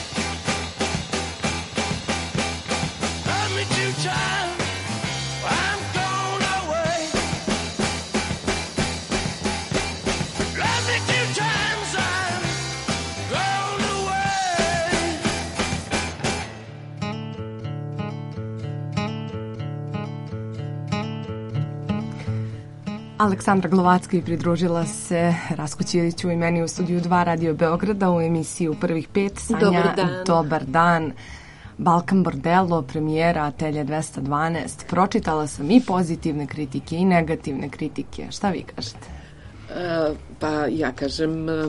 Love me two times. I'm gone away. Love me two times. I'm gone away. Aleksandra Glovacka je pridružila se Rasku Ćiriću i meni u studiju dva Radio Beograda u emisiju Prvih pet. Sanja, Dobar dan. Dobar dan. Balkan Bordello, premijera Atelje dvesta dvanaest. Pročitala sam i pozitivne kritike i negativne kritike. Šta vi kažete? E, pa ja kažem e,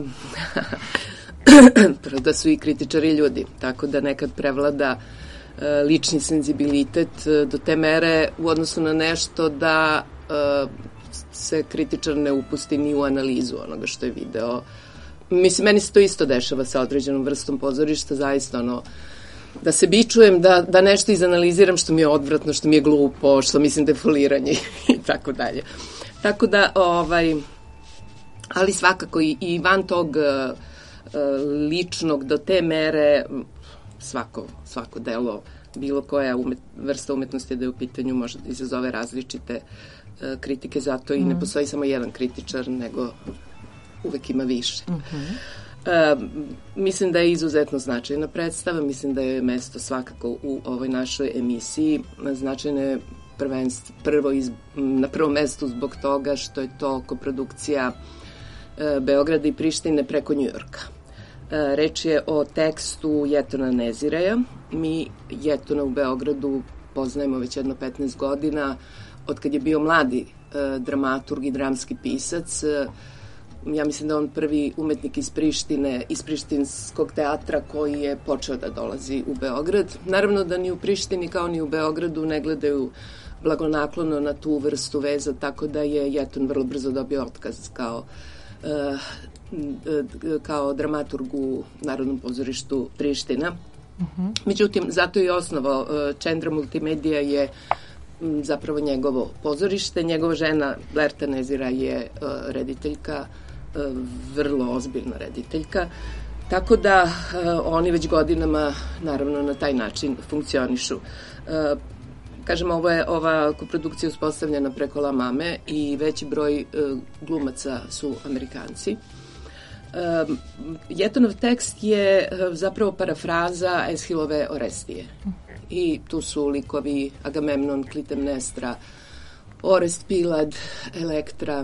prvo da su i kritičari ljudi, tako da nekad prevlada e, lični senzibilitet e, do te mere u odnosu na nešto da e, se kritičar ne upusti ni u analizu onoga što je video. Mislim, meni se to isto dešava sa određenom vrstom pozorišta, zaista ono, da se bičujem, da, da nešto izanaliziram što mi je odvratno, što mi je glupo, što mislim da je foliranje i tako dalje. Tako da, ovaj, ali svakako i, i van tog uh, ličnog do te mere svako, svako delo, bilo koja umet, vrsta umetnosti da je u pitanju može da izazove različite uh, kritike, zato i mm. ne postoji samo jedan kritičar, nego uvek ima više. Mm-hmm. Uh, mislim da je izuzetno značajna predstava, mislim da je mesto svakako u ovoj našoj emisiji. Značajno je prvenstvo, prvo iz, na prvom mestu zbog toga što je to koprodukcija uh, Beograda i Prištine preko Njujorka. Uh, reč je o tekstu Jetona Nezireja. Mi Jetona u Beogradu poznajemo već jedno petnaest godina, od kad je bio mladi uh, dramaturg i dramski pisac. Uh, Ja mislim da on prvi umetnik iz Prištine, iz Prištinskog teatra koji je počeo da dolazi u Beograd. Naravno da ni u Prištini kao ni u Beogradu ne gledaju blagonaklono na tu vrstu veza, tako da je Jeton vrlo brzo dobio otkaz kao, uh, kao dramaturg u Narodnom pozorištu Priština. Uh-huh. Međutim, zato je osnovao uh, Čendra Multimedija je m, zapravo njegovo pozorište. Njegova žena Blerta Nezira je uh, rediteljka, vrlo ozbiljna rediteljka, tako da uh, oni već godinama naravno na taj način funkcionišu. Uh, kažem, ovo je, ova koprodukcija uspostavljena preko La Mame i veći broj uh, glumaca su Amerikanci. Uh, Jetonov tekst je uh, zapravo parafraza Eshilove Orestije. I tu su likovi Agamemnon, Klitemnestra, Orest, Pilad, Elektra,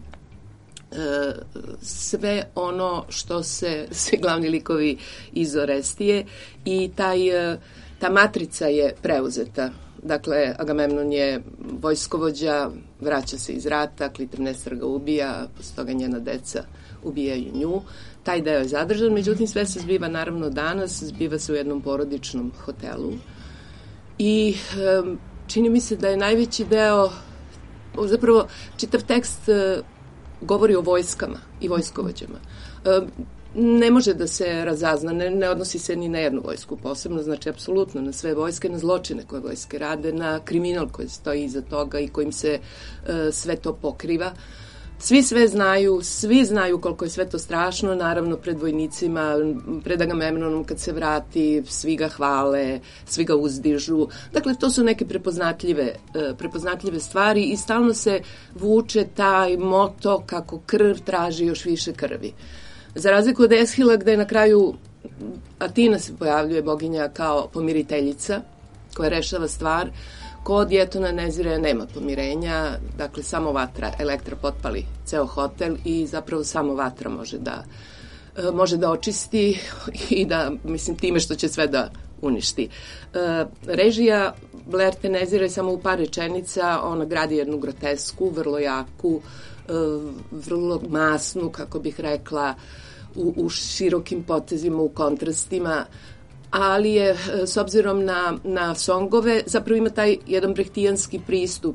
sve ono što se, svi glavni likovi iz Orestije i taj, ta matrica je preuzeta. Dakle, Agamemnon je vojskovođa, vraća se iz rata, Klitemnestra ga ubija, posle toga njena deca ubijaju nju. Taj deo je zadržan, međutim sve se zbiva naravno danas, zbiva se u jednom porodičnom hotelu i um, čini mi se da je najveći deo, zapravo čitav tekst govori o vojskama i vojskovođama. E, ne može da se razazna, ne, ne odnosi se ni na jednu vojsku posebno, znači apsolutno na sve vojske, na zločine koje vojske rade, na kriminal koji stoji iza toga i kojim se e, sve to pokriva. Svi sve znaju, svi znaju koliko je sve to strašno, naravno pred vojnicima, pred Agamemnonom kad se vrati, svi ga hvale, svi ga uzdižu. Dakle, to su neke prepoznatljive, prepoznatljive stvari i stalno se vuče taj moto kako krv traži još više krvi. Za razliku od Eshila gde na kraju Atina se pojavljuje, boginja, kao pomiriteljica koja rešava stvar, kod Jetona Nezire nema pomirenja, dakle samo vatra, Elektra potpali ceo hotel i zapravo samo vatra može da može da očisti i da, mislim, time što će sve da uništi. E, režija Blair Tenezire samo u par rečenica, ona gradi jednu grotesku, vrlo jaku, e, vrlo masnu, kako bih rekla, u, u širokim potezima, u kontrastima, ali je, s obzirom na, na songove, zapravo ima taj jedan brehtijanski pristup,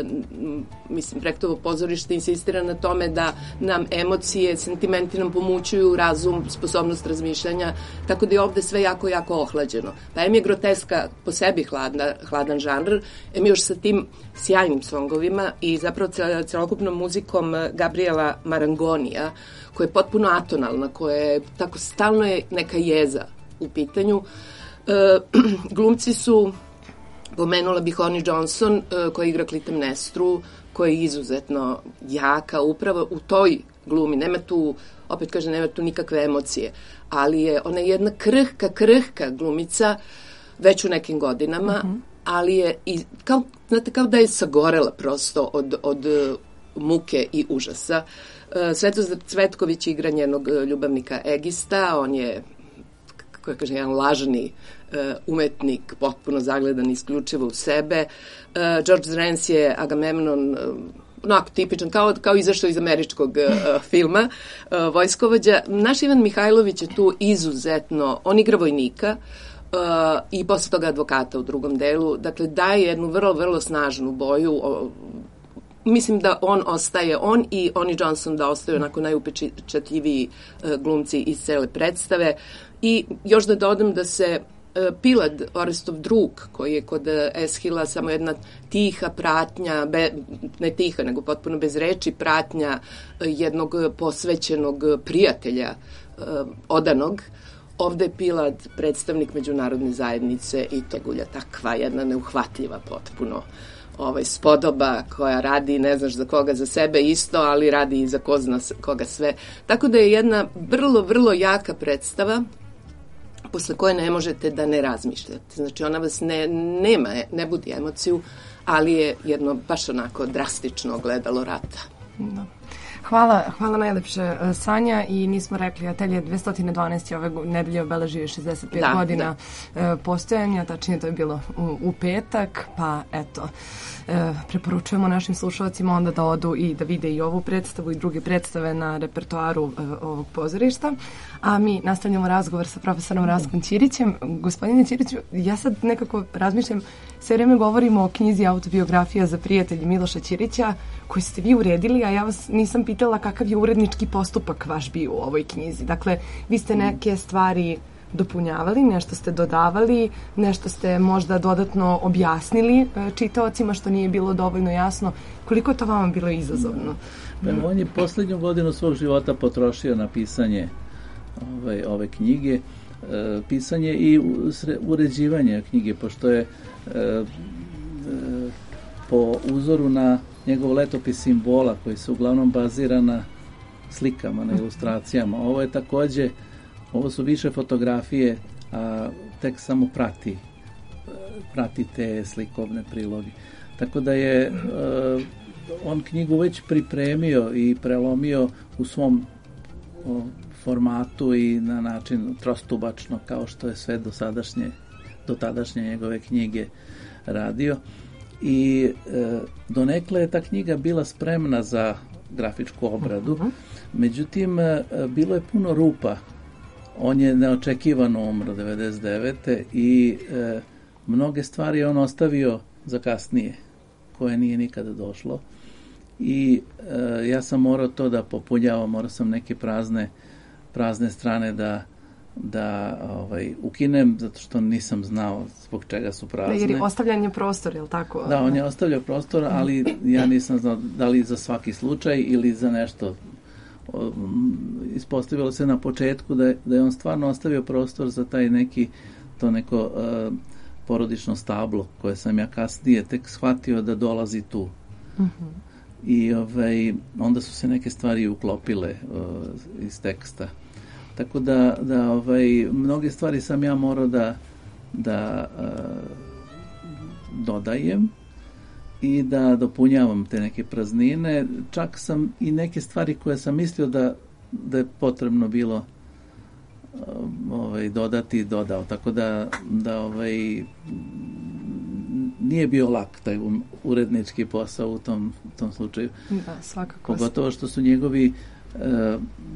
mislim, Brehtovo pozorište insistira na tome da nam emocije, sentimenti nam pomućuju razum, sposobnost razmišljanja, tako da je ovde sve jako, jako ohlađeno. Pa em je groteska po sebi hladna, hladan žanr, em još sa tim sjajnim songovima i zapravo celokupnom muzikom Gabriela Marangonija, koja je potpuno atonalna, koja je tako, stalno je neka jeza u pitanju. E, glumci su, pomenula bih Oni Johnson, e, koja igra Klitemnestru, koja je izuzetno jaka, upravo u toj glumi. Nema tu, opet kaže, nema tu nikakve emocije, ali je ona jedna krhka, krhka glumica, već u nekim godinama, uh-huh. ali je, i, kao, znate, kao da je sagorela prosto od, od muke i užasa. E, Svetozar Cvetković igra njenog ljubavnika Egista, on je, koja kaže, jedan lažni uh, umetnik, potpuno zagledan isključivo u sebe. Uh, George Rance je Agamemnon, uh, onako tipičan, kao, kao izašao iz američkog uh, filma, uh, vojskovođa. Naš Ivan Mihajlović je tu izuzetno, on igra vojnika uh, i posle toga advokata u drugom delu, dakle daje jednu vrlo, vrlo snažnu boju. Uh, mislim da on ostaje, on i Oni Johnson da ostaju onako najupečatljiviji uh, glumci iz cele predstave. I još da dodam da se uh, Pilad, Orestov drug, koji je kod uh, Eshila samo jedna tiha pratnja, be, ne tiha, nego potpuno bez reči, pratnja uh, jednog posvećenog prijatelja uh, odanog, ovde je Pilad predstavnik međunarodne zajednice i to gulja takva jedna neuhvatljiva potpuno ovaj, spodoba koja radi, ne znaš za koga, za sebe isto, ali radi i za ko zna koga sve. Tako da je jedna vrlo, vrlo jaka predstava posle koje ne možete da ne razmišljate. Znači, ona vas ne, nema, ne budi emociju, ali je jedno baš onako drastično ogledalo rata. Da. Hvala, hvala najlepše, Sanja, i nismo rekli, Atelje dvesta dvanaest ove nedelje obeležio šezdeset pet da, godina da. postojanja, tačnije to je bilo u, u petak, pa eto, e, preporučujemo našim slušalcima onda da odu i da vide i ovu predstavu i druge predstave na repertoaru e, ovog pozorišta, a mi nastavljamo razgovor sa profesorom Raskom Ćirićem. Gospodine Ćiriću, ja sad nekako razmišljam, sve vreme govorimo o knjizi Autobiografija za prijatelje Miloša Ćirića, koju ste vi uredili, a ja vas nisam pitala kakav je urednički postupak vaš bio u ovoj knjizi. Dakle, vi ste neke stvari dopunjavali, nešto ste dodavali, nešto ste možda dodatno objasnili čitaocima što nije bilo dovoljno jasno. Koliko je to vama bilo izazovno? Mm. On je poslednju godinu svog života potrošio na pisanje ove, ove knjige, e, pisanje i uređivanje knjige, pošto je e, e, po uzoru na njegov letopis simbola koji se uglavnom bazira na slikama, na ilustracijama. Ovo je takođe, ovo su više fotografije, a tek samo prati, prati te slikovne priloge. Tako da je uh, on knjigu već pripremio i prelomio u svom o, formatu i na način trostubačno, kao što je sve do sadašnje, do tadašnje njegove knjige radio. I e, donekle je ta knjiga bila spremna za grafičku obradu, uh-huh. međutim e, bilo je puno rupa. On je neočekivano umro devedeset devete i e, mnoge stvari on ostavio za kasnije, koje nije nikada došlo. i e, ja sam morao to da popunjavam, morao sam neke prazne, prazne strane da da ovaj, ukinem, zato što nisam znao zbog čega su prazne. Da, jer je ostavljanje prostora, je li tako? Da, on je ostavljao prostor, ali ja nisam znao da li za svaki slučaj ili za nešto. Ispostavilo se na početku da je, da je on stvarno ostavio prostor za taj neki, to neko uh, porodično stablo koje sam ja kasnije tek shvatio da dolazi tu. Mhm. I ovaj, onda su se neke stvari uklopile uh, iz teksta. Tako da, da ovaj, mnoge stvari sam ja morao da, da uh, dodajem i da dopunjavam te neke praznine. Čak sam i neke stvari koje sam mislio da, da je potrebno bilo uh, ovaj, dodati, dodao. Tako da, da ovaj, nije bio lak taj urednički posao u tom, u tom slučaju. Da, svakako. Pogotovo što su njegovi uh,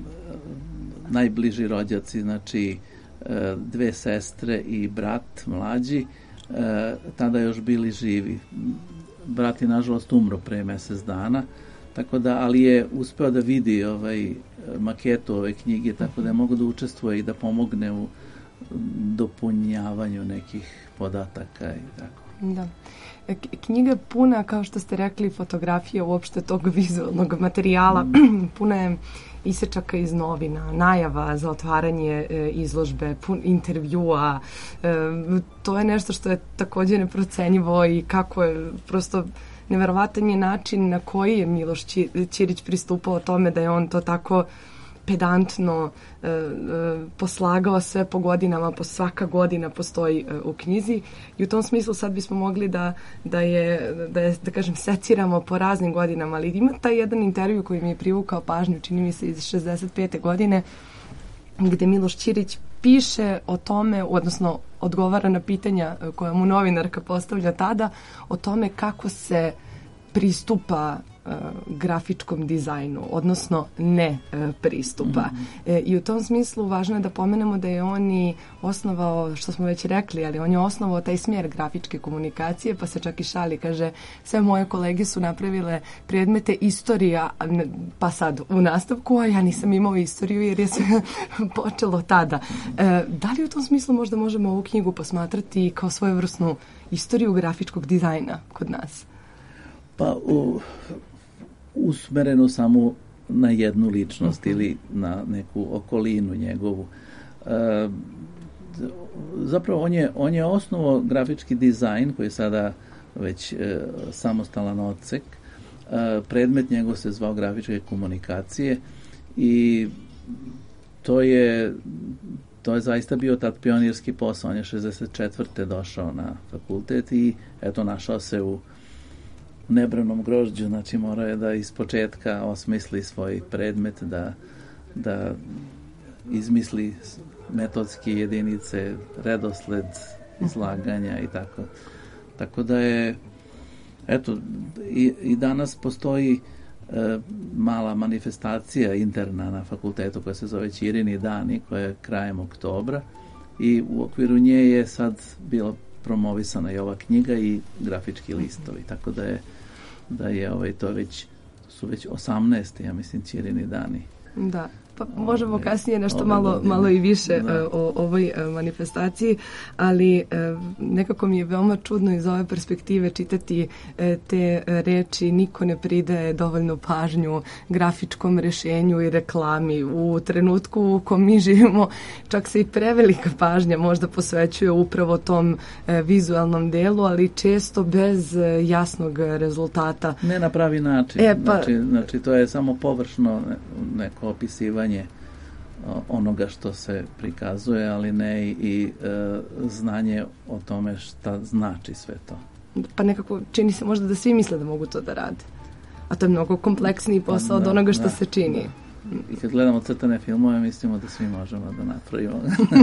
najbliži rođaci, znači dve sestre i brat mlađi, tada još bili živi. Brat je nažalost umro pre mjesec dana, tako da, ali je uspeo da vidi ovaj maketu ove knjige, tako da je mogao da učestvuje i da pomogne u dopunjavanju nekih podataka i tako. Da. Knjiga je puna, kao što ste rekli, fotografija uopšte tog vizualnog materijala, puna je isečaka iz novina, najava za otvaranje e, izložbe, pun intervjua. E, to je nešto što je također neprocenjivo i kako je prosto neverovatan je način na koji je Miloš Ćirić pristupao tome da je on to tako pedantno e, e, poslagao sve po godinama, po svaka godina postoji e, u knjizi i u tom smislu sad bismo mogli da, da je, da je, da kažem, seciramo po raznim godinama, ali ima taj jedan intervju koji mi je privukao pažnju, čini mi se iz šezdeset pete godine, gde Miloš Ćirić piše o tome, odnosno odgovara na pitanja koja mu novinarka postavlja tada, o tome kako se pristupa grafičkom dizajnu, odnosno ne e, pristupa. Mm-hmm. E, I u tom smislu važno je da pomenemo da je on i osnovao, što smo već rekli, ali on je osnovao taj smjer grafičke komunikacije, pa se čak i šali, kaže, sve moje kolege su napravile predmete istorija, pa sad u nastavku, a ja nisam imao istoriju jer je sve počelo tada. E, da li u tom smislu možda možemo ovu knjigu posmatrati kao svojevrsnu istoriju grafičkog dizajna kod nas? Pa u usmereno samo na jednu ličnost uh-huh. ili na neku okolinu njegovu. E, zapravo on je, on je osnovao grafički dizajn koji je sada već e, samostalan odsek. E, predmet njegov se zvao grafičke komunikacije i to je to je zaista bio tad pionirski posao. On je šezdeset četvrte došao na fakultet i eto našao se u nebranom grožđu, znači morao je da iz početka osmisli svoj predmet, da, da izmisli metodske jedinice, redosled izlaganja i tako. Tako da je, eto, i, i danas postoji e, mala manifestacija interna na fakultetu koja se zove Ćirini dani, koja je krajem oktobra i u okviru nje je sad bilo promovisana i ova knjiga i grafički listovi, tako da je da je ovaj to već su već osamnaesti, ja mislim, Ćirini dani. Da. Pa možemo kasnije nešto malo, malo i više uh, o ovoj uh, manifestaciji, ali uh, nekako mi je veoma čudno iz ove perspektive čitati uh, te reči, niko ne pridaje dovoljnu pažnju grafičkom rešenju i reklami. U trenutku u kom mi živimo, čak se i prevelika pažnja možda posvećuje upravo tom uh, vizualnom delu, ali često bez uh, jasnog rezultata. Ne na pravi način. E, pa, znači, znači, to je samo površno neko opisivanje onoga što se prikazuje, ali ne i, i e, znanje o tome šta znači sve to. Pa nekako čini se možda da svi misle da mogu to da rade. A to je mnogo kompleksniji posao od onoga što da, se čini. Da. I kad gledamo crtane filmove, mislimo da svi možemo da napravimo.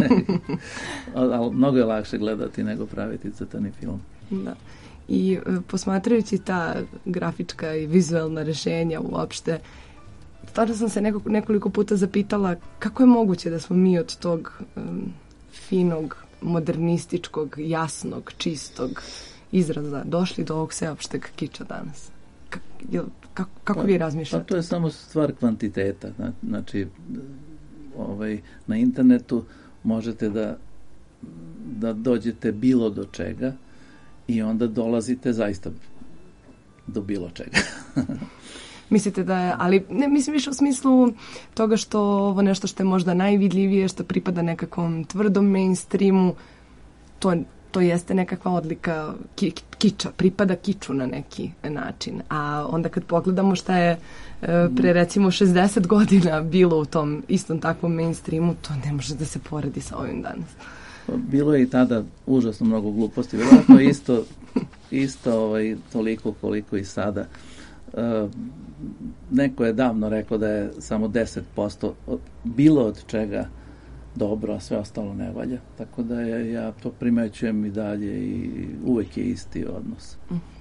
Ali mnogo je lakše gledati nego praviti crtani film. Da. I e, posmatrajući ta grafička i vizualna rešenja uopšte, stvarno sam se neko, nekoliko puta zapitala kako je moguće da smo mi od tog um, finog, modernističkog, jasnog, čistog izraza došli do ovog sveopšteg kiča danas. Jel, kako, kako Pa- vi razmišljate? Pa to je samo stvar kvantiteta. Zna- Znači, ovaj, na internetu možete da, da dođete bilo do čega i onda dolazite zaista do bilo čega. Mislite da je, ali ne, mislim više u smislu toga što ovo nešto što je možda najvidljivije, što pripada nekakvom tvrdom mainstreamu, to, to jeste nekakva odlika ki, kiča, pripada kiču na neki način. A onda kad pogledamo šta je e, pre recimo šezdeset godina bilo u tom istom takvom mainstreamu, to ne može da se poredi sa ovim danas. Bilo je i tada užasno mnogo gluposti. Vjerojatno isto, isto ovaj, toliko koliko i sada. E, neko je davno rekao da je samo deset posto od, bilo od čega dobro, a sve ostalo ne valja. Tako da je, ja to primećujem i dalje i uvek je isti odnos.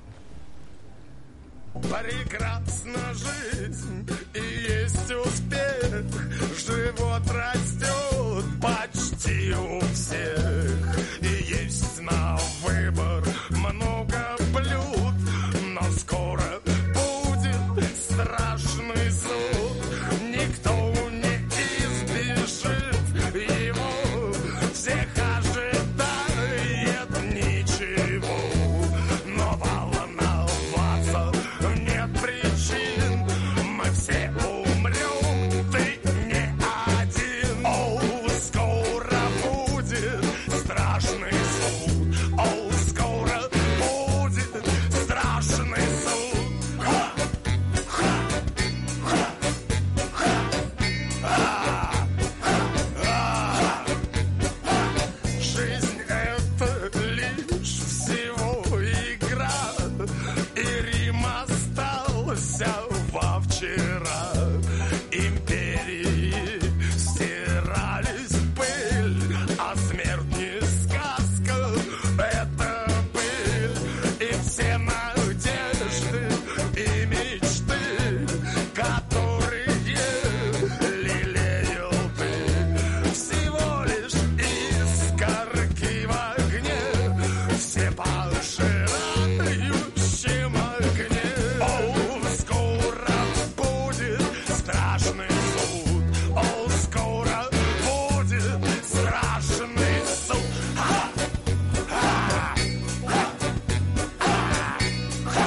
Прекрасна жизнь и есть успех, живот растет почти у всех, и есть на выбор много блюд, но скоро будет страшный суд, никто не избежит его, всех ожидает ничего, но волноваться нет причин, мы все умрем, ты не один. О, скоро будет страшный суд, о, скоро будет страшный суд. Ха! Ха! Ха! Ха! А! А! Жизнь — это лишь всего игра, и Рим остался во вчера. Империи стирались в пыль, а смерть не сказка, это пыль. И все надежды и мечты, которые лелеял ты, всего лишь искорки в огне, все пожирающем огне. О, скоро будет страшный суд, о, скоро будет страшный суд. Ха! Ха! Ха! Ха! Ха!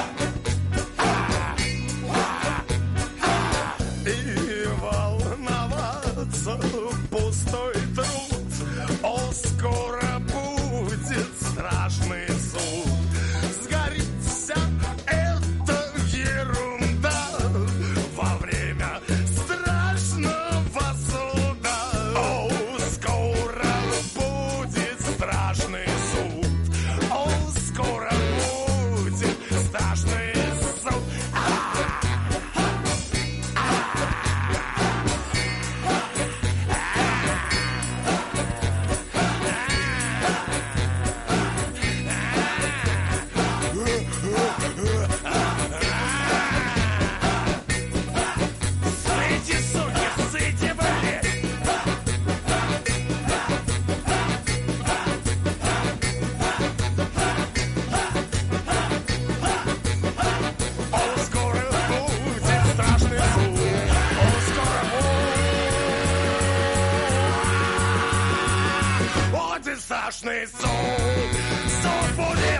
И волноваться пустой труд, о, скоро будет страшный суд. Сгорит вся эта ерунда во время страшного суда. О, скоро будет страшный суд, о, скоро будет страшный суд. Сыти, суки, сыти, блядь! О, скоро будет страшный суд, о, скоро будет страшный суд, суд будет.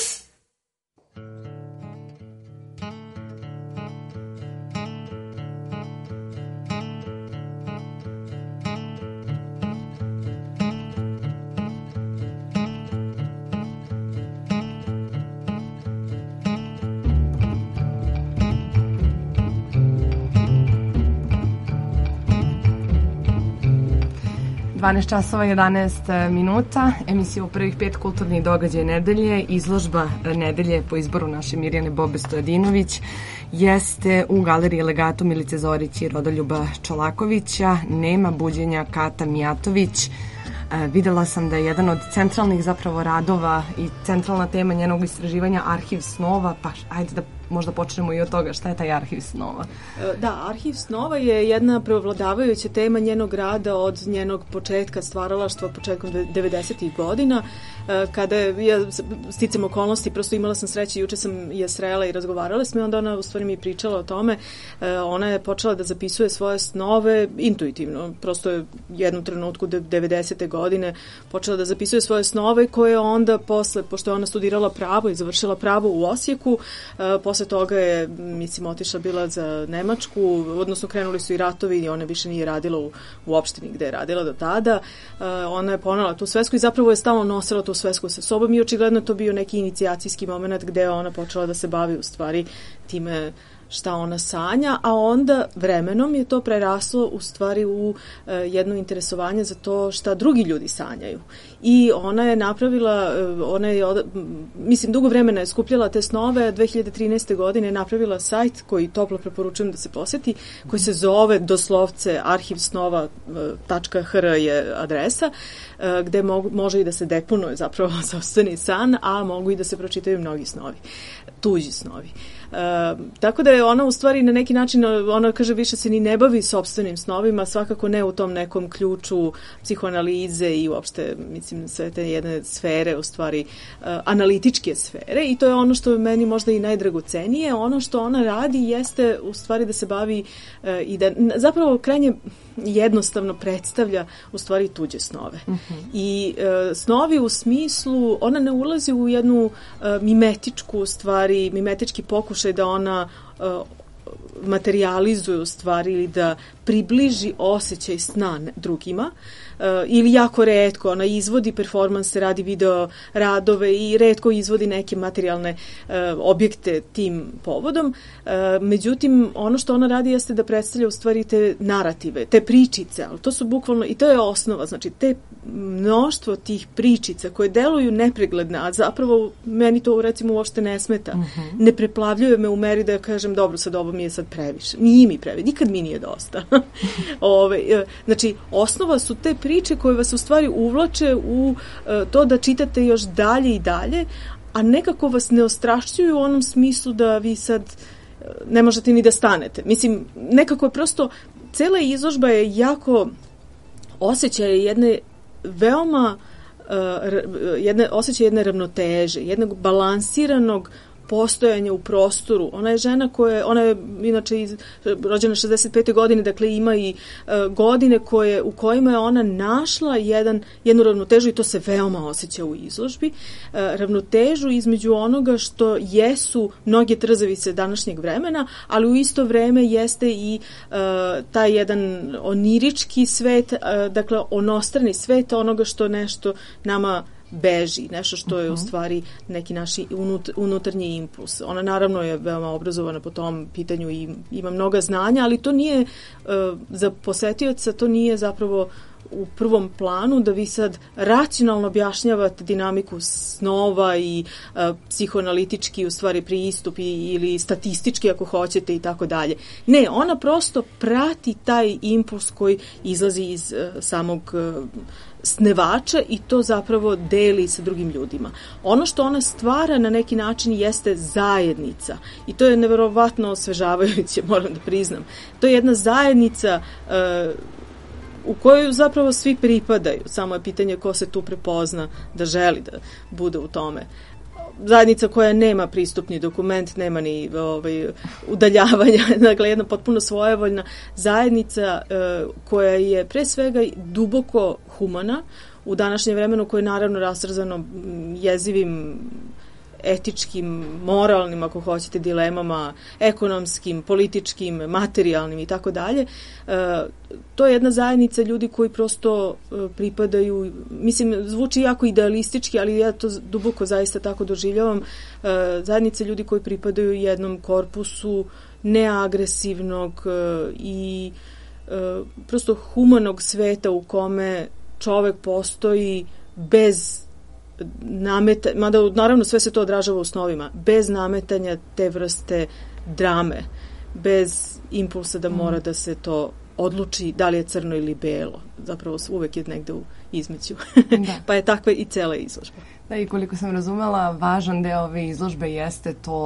dvanaest časova jedanaest minuta, emisija u prvih pet kulturnih događaja nedelje, izložba nedelje po izboru naše Mirjane Bobe Stojadinović jeste u galeriji Legato Milice Zorić i Rodoljuba Čolakovića, Nema buđenja Kata Mijatović. E, videla sam da je jedan od centralnih zapravo radova i centralna tema njenog istraživanja arhiv snova, pa ajde da možda počnemo i od toga, šta je taj arhiv snova? Da, arhiv snova je jedna preovladavajuća tema njenog rada od njenog početka stvaralaštva, početkom devedesetih godina, kada je, ja sticam okolnosti, prosto imala sam sreće, juče sam je srela i razgovarala s me, onda ona u stvari mi pričala o tome, ona je počela da zapisuje svoje snove intuitivno, prosto je jednom trenutku devedesete godine počela da zapisuje svoje snove koje onda posle, pošto je ona studirala pravo i završila pravo u Osijeku, posle toga je, mislim, otišla bila za Nemačku, odnosno krenuli su i ratovi i ona više nije radila u, u opštini gde je radila do tada. Ona je ponela tu svesku i zapravo je stalno nosila tu svesku sa sobom i očigledno to bio neki inicijacijski moment gde je ona počela da se bavi u stvari time šta ona sanja, a onda vremenom je to preraslo u stvari u e, jedno interesovanje za to šta drugi ljudi sanjaju. I ona je napravila, ona je, mislim, dugo vremena je skupljala te snove, dve hiljade trinaeste. godine je napravila sajt koji toplo preporučujem da se poseti, koji se zove doslovce arhiv snova tačka h r je adresa, e, gde mogu, može i da se deponuje zapravo sopstveni san, a mogu i da se pročitaju mnogi snovi, tuđi snovi. Uh, tako da je ona u stvari na neki način, ona kaže više se ni ne bavi sopstvenim snovima, svakako ne u tom nekom ključu psihoanalize i uopšte, mislim, sve te jedne sfere, u stvari uh, analitičke sfere, i to je ono što je meni možda i najdragocenije. Ono što ona radi jeste u stvari da se bavi uh, i da zapravo krajnje jednostavno predstavlja u stvari tuđe snove. Uh-huh. I e, snovi u smislu, ona ne ulazi u jednu e, mimetičku stvari, mimetički pokušaj da ona e, materializuje u stvari ili da približi osjećaj sna drugima, uh, ili jako retko ona izvodi performanse, radi video radove i retko izvodi neke materijalne uh, objekte tim povodom. Uh, međutim, ono što ona radi jeste da predstavlja u stvari te narative, te pričice, ali to su bukvalno, i to je osnova, znači te mnoštvo tih pričica koje deluju nepregledne, a zapravo meni to recimo uopšte ne smeta. Uh-huh. Ne preplavljuje me u meri da ja kažem dobro, sad ovo mi je sad previše. Nije mi previše, nikad mi nije dosta. Ove, znači, osnova su te priče koje vas u stvari uvlače u uh, to da čitate još dalje i dalje, a nekako vas ne ostrašćuju u onom smislu da vi sad uh, ne možete ni da stanete. Mislim, nekako je prosto, cela izložba je jako osjećaj jedne veoma uh, jedne, osjećaj jedne ravnoteže, jednog balansiranog postojanja u prostoru. Ona je žena koja, ona je inače iz, rođena šezdeset pete. godine, dakle ima i uh, godine koje, u kojima je ona našla jedan, jednu ravnotežu i to se veoma osjeća u izložbi. Uh, ravnotežu između onoga što jesu mnoge trzavice današnjeg vremena, ali u isto vreme jeste i uh, taj jedan onirički svet, uh, dakle onostrani svet onoga što nešto nama beži, nešto što je u stvari neki naš unut, unutarnji impuls. Ona naravno je veoma obrazovana po tom pitanju i ima mnoga znanja, ali to nije, uh, za posetioca to nije zapravo u prvom planu da vi sad racionalno objašnjavate dinamiku snova i uh, psihoanalitički u stvari pristup i, ili statistički ako hoćete i tako dalje. Ne, ona prosto prati taj impuls koji izlazi iz uh, samog uh, snevača i to zapravo deli sa drugim ljudima. Ono što ona stvara na neki način jeste zajednica i to je neverovatno osvežavajuće, moram da priznam. To je jedna zajednica uh, u kojoj zapravo svi pripadaju, samo je pitanje ko se tu prepozna da želi da bude u tome. Zajednica koja nema pristupni dokument, nema ni ovaj, udaljavanja, dakle jedna potpuno svojevoljna zajednica e, koja je pre svega duboko humana u današnjem vremenu, koje je naravno rastrzano jezivim etičkim, moralnim, ako hoćete, dilemama, ekonomskim, političkim, materijalnim i tako dalje. To je jedna zajednica ljudi koji prosto pripadaju, mislim, zvuči jako idealistički, ali ja to duboko zaista tako doživljavam, zajednica ljudi koji pripadaju jednom korpusu neagresivnog i prosto humanog sveta u kome čovek postoji bez nameta, mada naravno sve se to odražava u snovima, bez nametanja te vrste drame, bez impulsa da mora da se to odluči da li je crno ili belo. Zapravo uvek je negde u između. Da. Pa je takva i cela izložba. Da, i koliko sam razumela, važan deo ove izložbe jeste to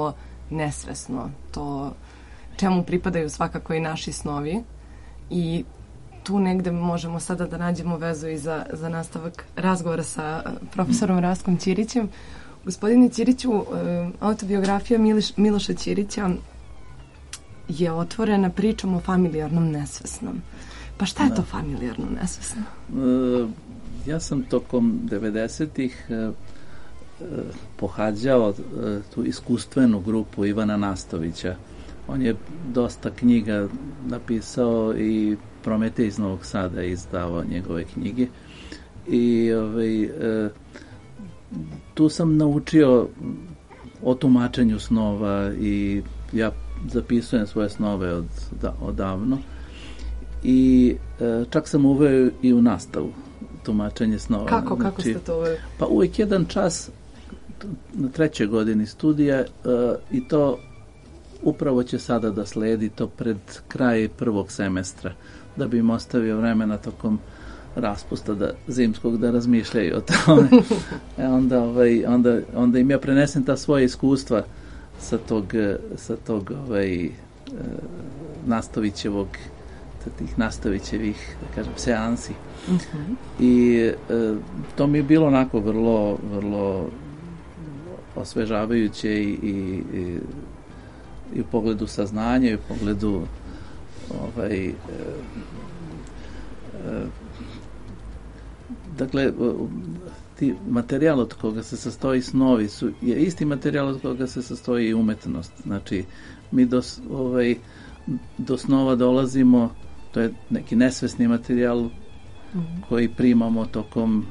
nesvesno, to čemu pripadaju svakako i naši snovi i tu negde možemo sada da nađemo vezu i za, za nastavak razgovora sa profesorom Rastkom Ćirićem. Gospodine Ćiriću, autobiografija Miliš, Miloša Ćirića je otvorena pričom o familijarnom nesvesnom. Pa šta je Da. to familijarno nesvesno? E, ja sam tokom devedesetih e, e, pohađao e, tu iskustvenu grupu Ivana Nastovića. On je dosta knjiga napisao i Prometej iz Novog Sada je izdavao njegove knjige. I ovaj, e, tu sam naučio o tumačenju snova i ja zapisujem svoje snove od, da, odavno. I e, čak sam uveo i u nastavu tumačenje snova. Kako, kako ste to uveli? Pa uvijek jedan čas na trećoj godini studija e, i to upravo će sada da sledi to pred kraj prvog semestra, da bi im ostavio vremena tokom raspusta da, zimskog da razmišljaju o tome. E onda, ovaj, onda, onda im ja prenesem ta svoja iskustva sa tog, sa tog ovaj, e, Nastovićevog tih Nastovićevih, da kažem, seansi. Mhm. I e, to mi je bilo onako vrlo, vrlo osvežavajuće i, i, i, i u pogledu saznanja i u pogledu ovaj, e, e, dakle, ti materijal od koga se sastoji snovi su, je isti materijal od koga se sastoji i umetnost. Znači, mi do, ovaj, do snova dolazimo, to je neki nesvesni materijal mm-hmm. koji primamo tokom,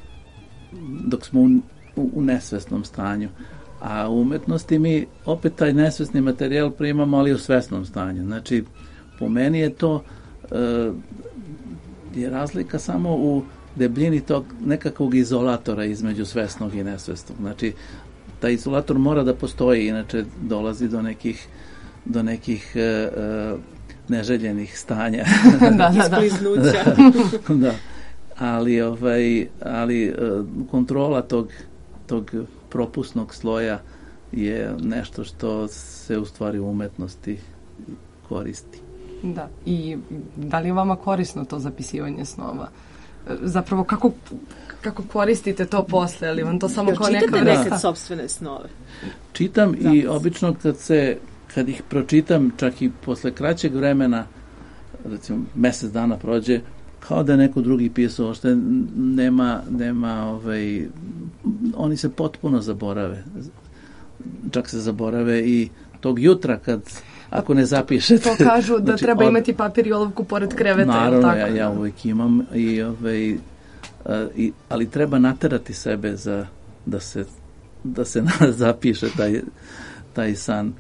dok smo u, u, u nesvesnom stanju. A u umetnosti mi opet taj nesvesni materijal primamo, ali u svesnom stanju. Znači, po meni je to e, je razlika samo u debljini tog nekakvog izolatora između svesnog i nesvesnog. Znači, taj izolator mora da postoji, inače dolazi do nekih do nekih e, e, neželjenih stanja. da, da, iskliznuća. da, da. Ali, ovaj, ali e, kontrola tog, tog propusnog sloja je nešto što se u stvari u umetnosti koristi. Da, i da li je vama korisno to zapisivanje snova? Zapravo, kako, kako koristite to posle, ali vam to samo Jel kao neka čitate vrsta? nekad sopstvene snove? Čitam Zapis. I obično kad se kad ih pročitam, čak i posle kraćeg vremena, recimo mesec dana prođe, kao da je neko drugi pisao, što nema, nema ovaj, oni se potpuno zaborave. Čak se zaborave i tog jutra kad ako ne zapišete. To kažu da znači, treba od... imati papir i olovku pored kreveta. Naravno, tako? ja, ja uvijek imam, i, ovaj, a, i, ali treba naterati sebe za, da se, da se zapiše taj, taj san.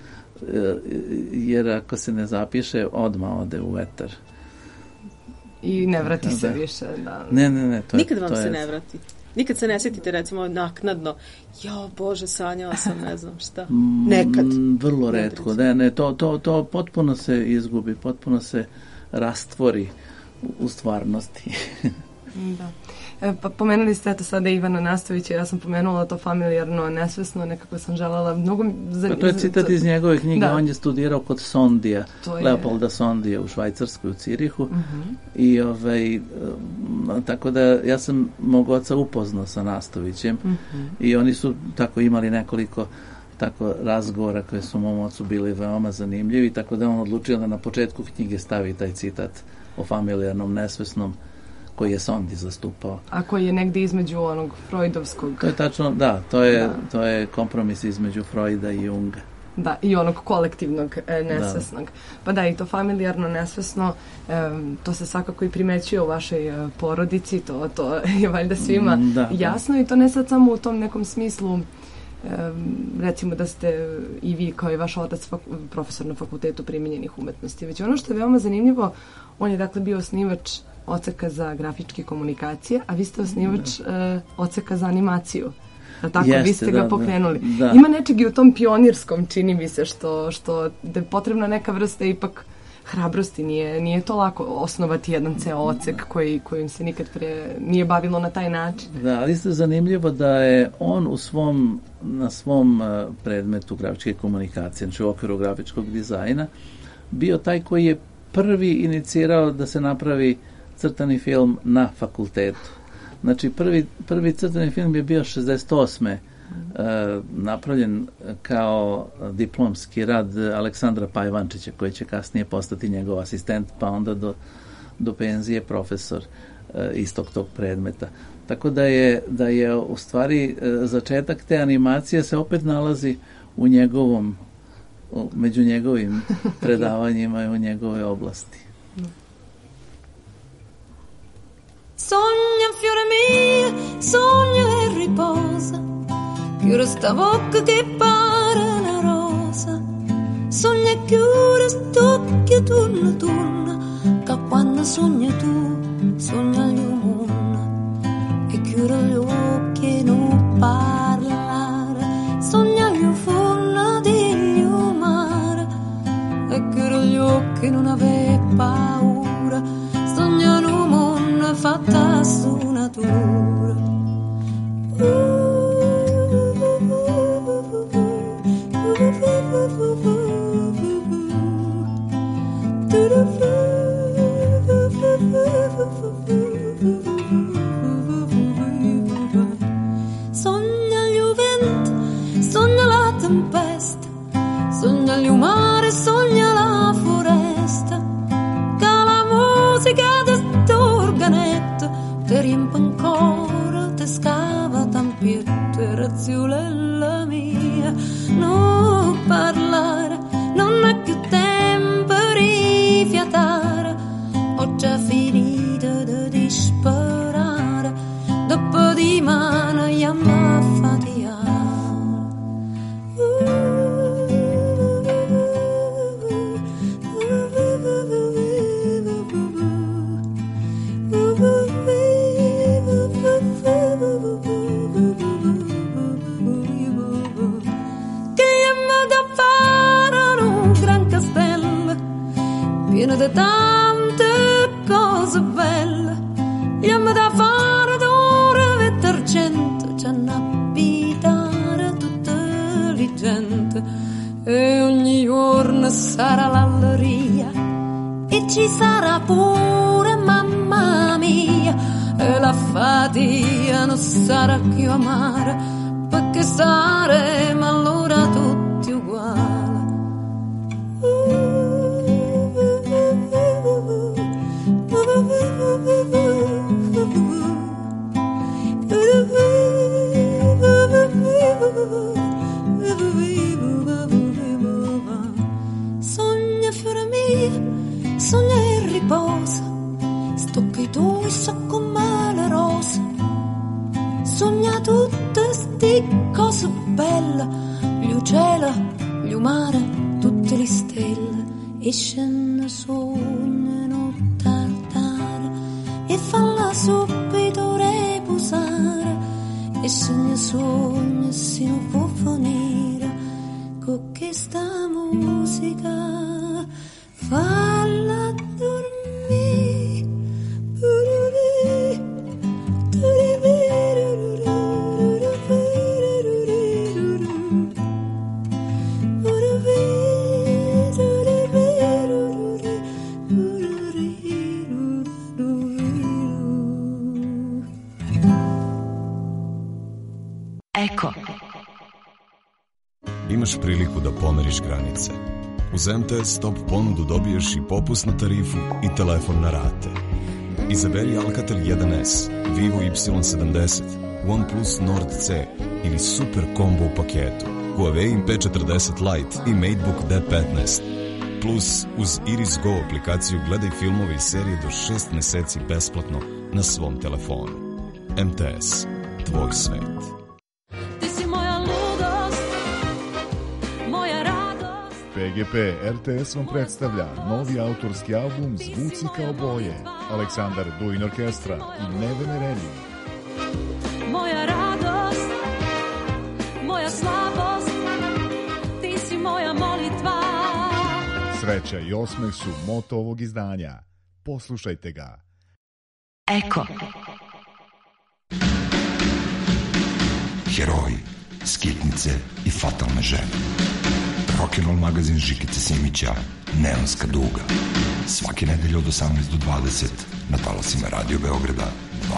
Jer ako se ne zapiše, odmah ode u vetar. I ne vrati da. se više. Da. Ne, ne, ne. To Nikad je, vam to se je... ne vrati? Nikad se ne sjetite, recimo, naknadno, jo, Bože, sanjala sam, ne znam šta. Nekad. Mm, vrlo retko. Ne, ne, to, to, to potpuno se izgubi, potpuno se rastvori u, u stvarnosti. Da. E, pa pomenuli ste eto sada Ivana Nastovića, ja sam pomenula to familijarno, nesvesno, nekako sam želela mnogo... Za, pa to je citat iz njegove knjige, da. On je studirao kod Sondija, je... Leopolda Sondija u Švajcarskoj, u Cirihu. Uh-huh. I ovaj, tako da ja sam mog oca upoznao sa Nastovićem uh-huh. i oni su tako imali nekoliko tako razgovora koje su mom ocu bili veoma zanimljivi, tako da on odlučio da na početku knjige stavi taj citat o familijarnom nesvesnom koji je Sondi zastupao. A koji je negdje između onog Freudovskog... To je tačno, da, to je, da. to je kompromis između Freuda i Junga. Da, i onog kolektivnog e, nesvesnog. Da. Pa da, i to familijarno nesvesno, e, to se svakako i primećuje u vašoj e, porodici, to, to je valjda svima da, jasno da. I to ne sad samo u tom nekom smislu, e, recimo da ste i vi kao i vaš otac faku, profesor na Fakultetu primijenjenih umetnosti, već ono što je veoma zanimljivo, on je dakle bio osnivač odseka za grafičke komunikacije, a vi ste osnivač e, odseka za animaciju. A tako, Jeste, vi ste ga da, pokrenuli. Da, da. Ima nečeg i u tom pionirskom, čini mi se, što, što da je potrebna neka vrsta ipak hrabrosti, nije, nije to lako osnovati jedan ceo odsek koji, kojim se nikad pre nije bavilo na taj način. Da, ali isto je zanimljivo da je on u svom, na svom uh, predmetu grafičke komunikacije, znači u okviru grafičkog dizajna, bio taj koji je prvi inicirao da se napravi crtani film na fakultetu. Znači prvi, prvi crtani film je bio šezdeset osme Uh, napravljen kao diplomski rad Aleksandra Pajvančića, koji će kasnije postati njegov asistent, pa onda do, do penzije profesor uh, istog tog predmeta. Tako da je, da je u stvari uh, začetak te animacije se opet nalazi u njegovom, u, među njegovim predavanjima i u njegove oblasti. Sogna fiore mio, sogna e riposa. Chiude sta bocca che pare una rosa. Sogna e chiude st'occhio turno turno, che quando sogni tu, sogna gli mondo. E chiude gli occhi e non parlare. Sogna gli forno degli mare. E chiude gli occhi e non ave paura. Sogna un mondo fatta su natura. Uh. Sogna il vento, sogna la tempesta, sogna il mare, sogna la foresta, che la musica di sto organetto ti riempie ancora, ti scava tampietto e razzolella mia. Non parlare, non è più tempo di fiatare, ho già finito di disperare, dopo di mano io mi affatiare. Pieno di tante cose belle, gli amo da fare d'oro e d'argento, ci hanno abitare tutte le gente, e ogni giorno sarà l'alleria, e ci sarà pure mamma mia, e la fatica non sarà più amara, perché saremo allora tutti uguali. Sogna fiore mio, sogna e riposa, sto che tu so come la rosa. Sogna tutte sti cose belle, gli uccelli, gli mare, tutte le stelle, e scende sognano tartare, e falla subito riposare, e sogna sogna si non può finire, con questa musica falla dormire. Eko. Imaš priliku da pomeriš granice. Uz em te es Top ponudu dobiješ i popusnu tarifu i telefon na rate. Izaberi Alcatel jedan es, Vivo Y sedamdeset, OnePlus Nord C ili Super Combo u paketu, Huawei P četrdeset Lite i MateBook D petnaest. Plus, uz Iris Go aplikaciju gledaj filmove i serije do šest meseci besplatno na svom telefonu. em te es, tvoj svet. P G P R T S vam predstavlja novi autorski album Zvuci kao boje, Aleksandar Duin Orkestra i Nevene Redi. Moja radost, moja slabost, ti si moja molitva. Sreća i osmeh su moto ovog izdanja. Poslušajte ga. Eko. Heroji, skitnice i fatalne žene. Rock'n'roll magazin Žikice Simića, Neonska duga. Svake nedelje od osamnaest do dvadeset na talasima Radio Beograda dva.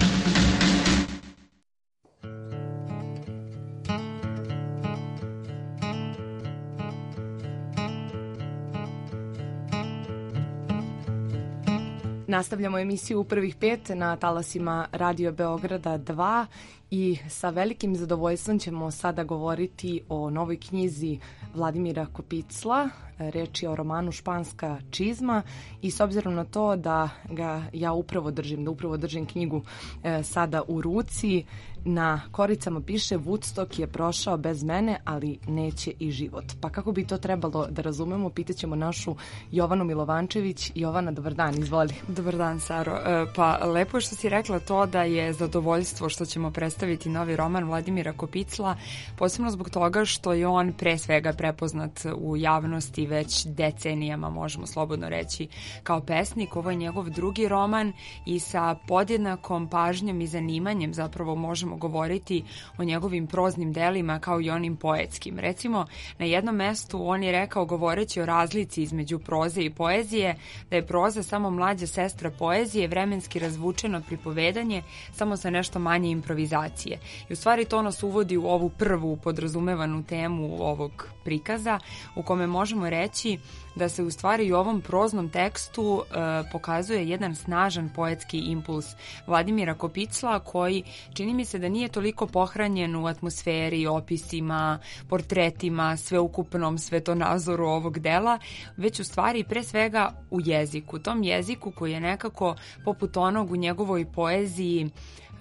Nastavljamo emisiju u prvih pet na talasima Radio Beograda dva i sa velikim zadovoljstvom ćemo sada govoriti o novoj knjizi Vladimira Kopicla. Reč je o romanu Španska čizma i s obzirom na to da ga ja upravo držim, da upravo držim knjigu e, sada u ruci, na koricama piše Woodstock je prošao bez mene, ali neće i život. Pa kako bi to trebalo da razumemo, pitaćemo našu Jovanu Milovančević. Jovana, dobar dan, izvoli. Dobar dan, Saro. E, pa lepo je što si rekla to da je zadovoljstvo što ćemo predstaviti novi roman Vladimira Kopicla, posebno zbog toga što je on pre svega prepoznat u javnosti već decenijama, možemo slobodno reći, kao pesnik. Ovo je njegov drugi roman i sa podjednakom pažnjom i zanimanjem zapravo možemo govoriti o njegovim proznim delima kao i onim poetskim. Recimo, na jednom mestu on je rekao, govoreći o razlici između proze i poezije, da je proza samo mlađa sestra poezije, vremenski razvučeno pripovedanje, samo sa nešto manje improvizacije. I u stvari to nas uvodi u ovu prvu podrazumevanu temu ovog prikaza, u kome možemo reći da se u stvari u ovom proznom tekstu e, pokazuje jedan snažan poetski impuls Vladimira Kopicla, koji čini mi se da nije toliko pohranjen u atmosferi, opisima, portretima, sveukupnom svetonazoru ovog dela, već u stvari pre svega u jeziku. Tom jeziku koji je nekako poput onog u njegovoj poeziji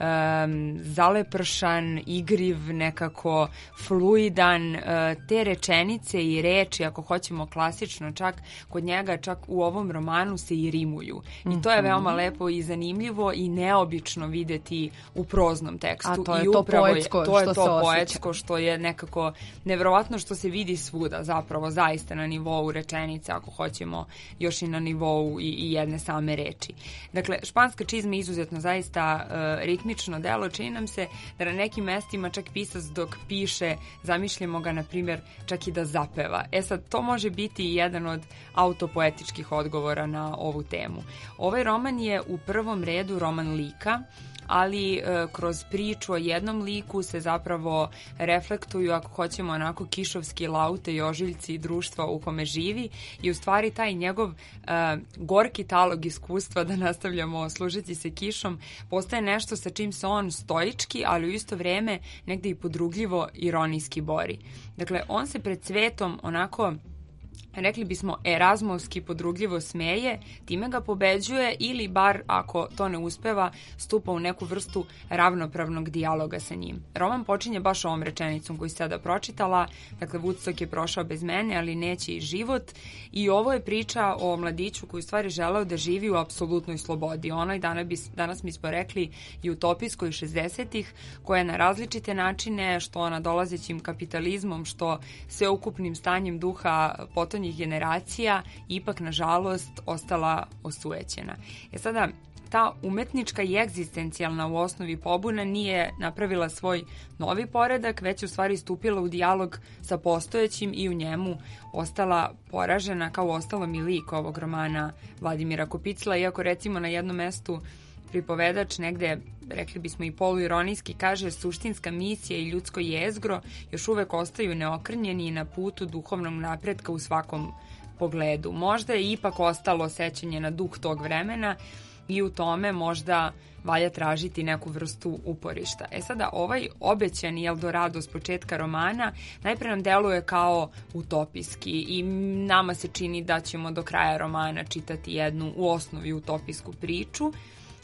Um, zalepršan, igriv, nekako fluidan, uh, te rečenice i reči, ako hoćemo klasično, čak kod njega, čak u ovom romanu se i rimuju. I to je veoma lepo i zanimljivo i neobično videti u proznom tekstu. A to je I to poetsko, je, to je što to se poetsko što je nekako nevjerovatno, što se vidi svuda, zapravo zaista na nivou rečenice, ako hoćemo još i na nivou i, i jedne same reči. Dakle, Španska čizma je izuzetno zaista uh, ritmično delo. Čini nam se da na nekim mestima čak pisac dok piše, zamišljamo ga, na primjer, čak i da zapeva. E sad, to može biti jedan od autopoetičkih odgovora na ovu temu. Ovaj roman je u prvom redu roman lika, ali e, kroz priču o jednom liku se zapravo reflektuju, ako hoćemo, onako kišovski laute i ožiljci društva u kome živi i u stvari taj njegov e, gorki talog iskustva da nastavljamo služiti se kišom postaje nešto sa čim se on stoički, ali u isto vrijeme negde i podrugljivo ironijski bori. Dakle, on se pred svetom onako, rekli bismo, erazmovski podrugljivo smeje, time ga pobeđuje ili bar, ako to ne uspeva, stupa u neku vrstu ravnopravnog dijaloga sa njim. Roman počinje baš ovom rečenicom koju sada pročitala, dakle, Woodstock je prošao bez mene, ali neće i život, i ovo je priča o mladiću koji u stvari želeo da živi u apsolutnoj slobodi. Onoj danas, danas mi smo rekli i utopijskoj šezdesetih, koja na različite načine, što nadolazećim kapitalizmom, što sveukupnim stanjem duha potonjih generacija, ipak nažalost ostala osujećena. E sada, ta umetnička i egzistencijalna u osnovi pobuna nije napravila svoj novi poredak, već u stvari stupila u dijalog sa postojećim i u njemu ostala poražena, kao ostalo mi lik ovog romana Vladimira Kopicla, iako recimo na jednom mestu pripovedač negde, rekli bismo i poluironijski, kaže: suštinska misija i ljudsko jezgro još uvek ostaju neokrnjeni i na putu duhovnog napretka u svakom pogledu. Možda je ipak ostalo sećanje na duh tog vremena i u tome možda valja tražiti neku vrstu uporišta. E sada, ovaj obećani Eldorado s početka romana najpre nam deluje kao utopijski i nama se čini da ćemo do kraja romana čitati jednu u osnovi utopijsku priču,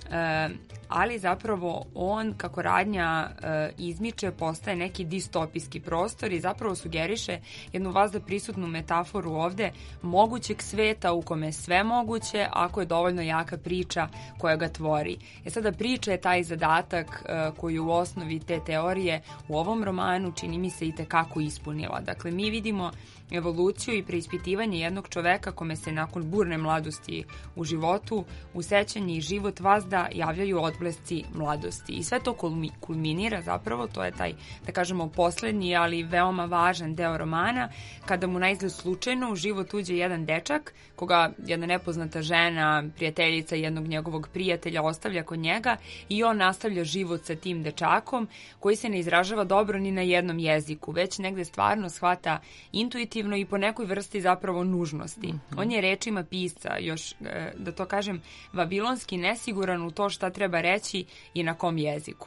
E, ali zapravo on, kako radnja e, izmiče, postaje neki distopijski prostor i zapravo sugeriše jednu vazda prisutnu metaforu ovde mogućeg sveta u kome je sve moguće ako je dovoljno jaka priča koja ga tvori. E sada priča je taj zadatak e, koji u osnovi te teorije u ovom romanu čini mi se i tekako ispunila. Dakle, mi vidimo evoluciju i preispitivanje jednog čoveka kome se nakon burne mladosti u životu, u sećanju i život vazda javljaju odblesci mladosti. I sve to kulminira zapravo, to je taj, da kažemo, poslednji, ali veoma važan deo romana, kada mu naizgled slučajno u život uđe jedan dečak, koga jedna nepoznata žena, prijateljica jednog njegovog prijatelja ostavlja kod njega i on nastavlja život sa tim dečakom koji se ne izražava dobro ni na jednom jeziku, već negde stvarno shvata intuitivno i po nekoj vrsti zapravo nužnosti. Mm-hmm. On je rečima pisca, još da to kažem, vavilonski nesiguran u to šta treba reći i na kom jeziku.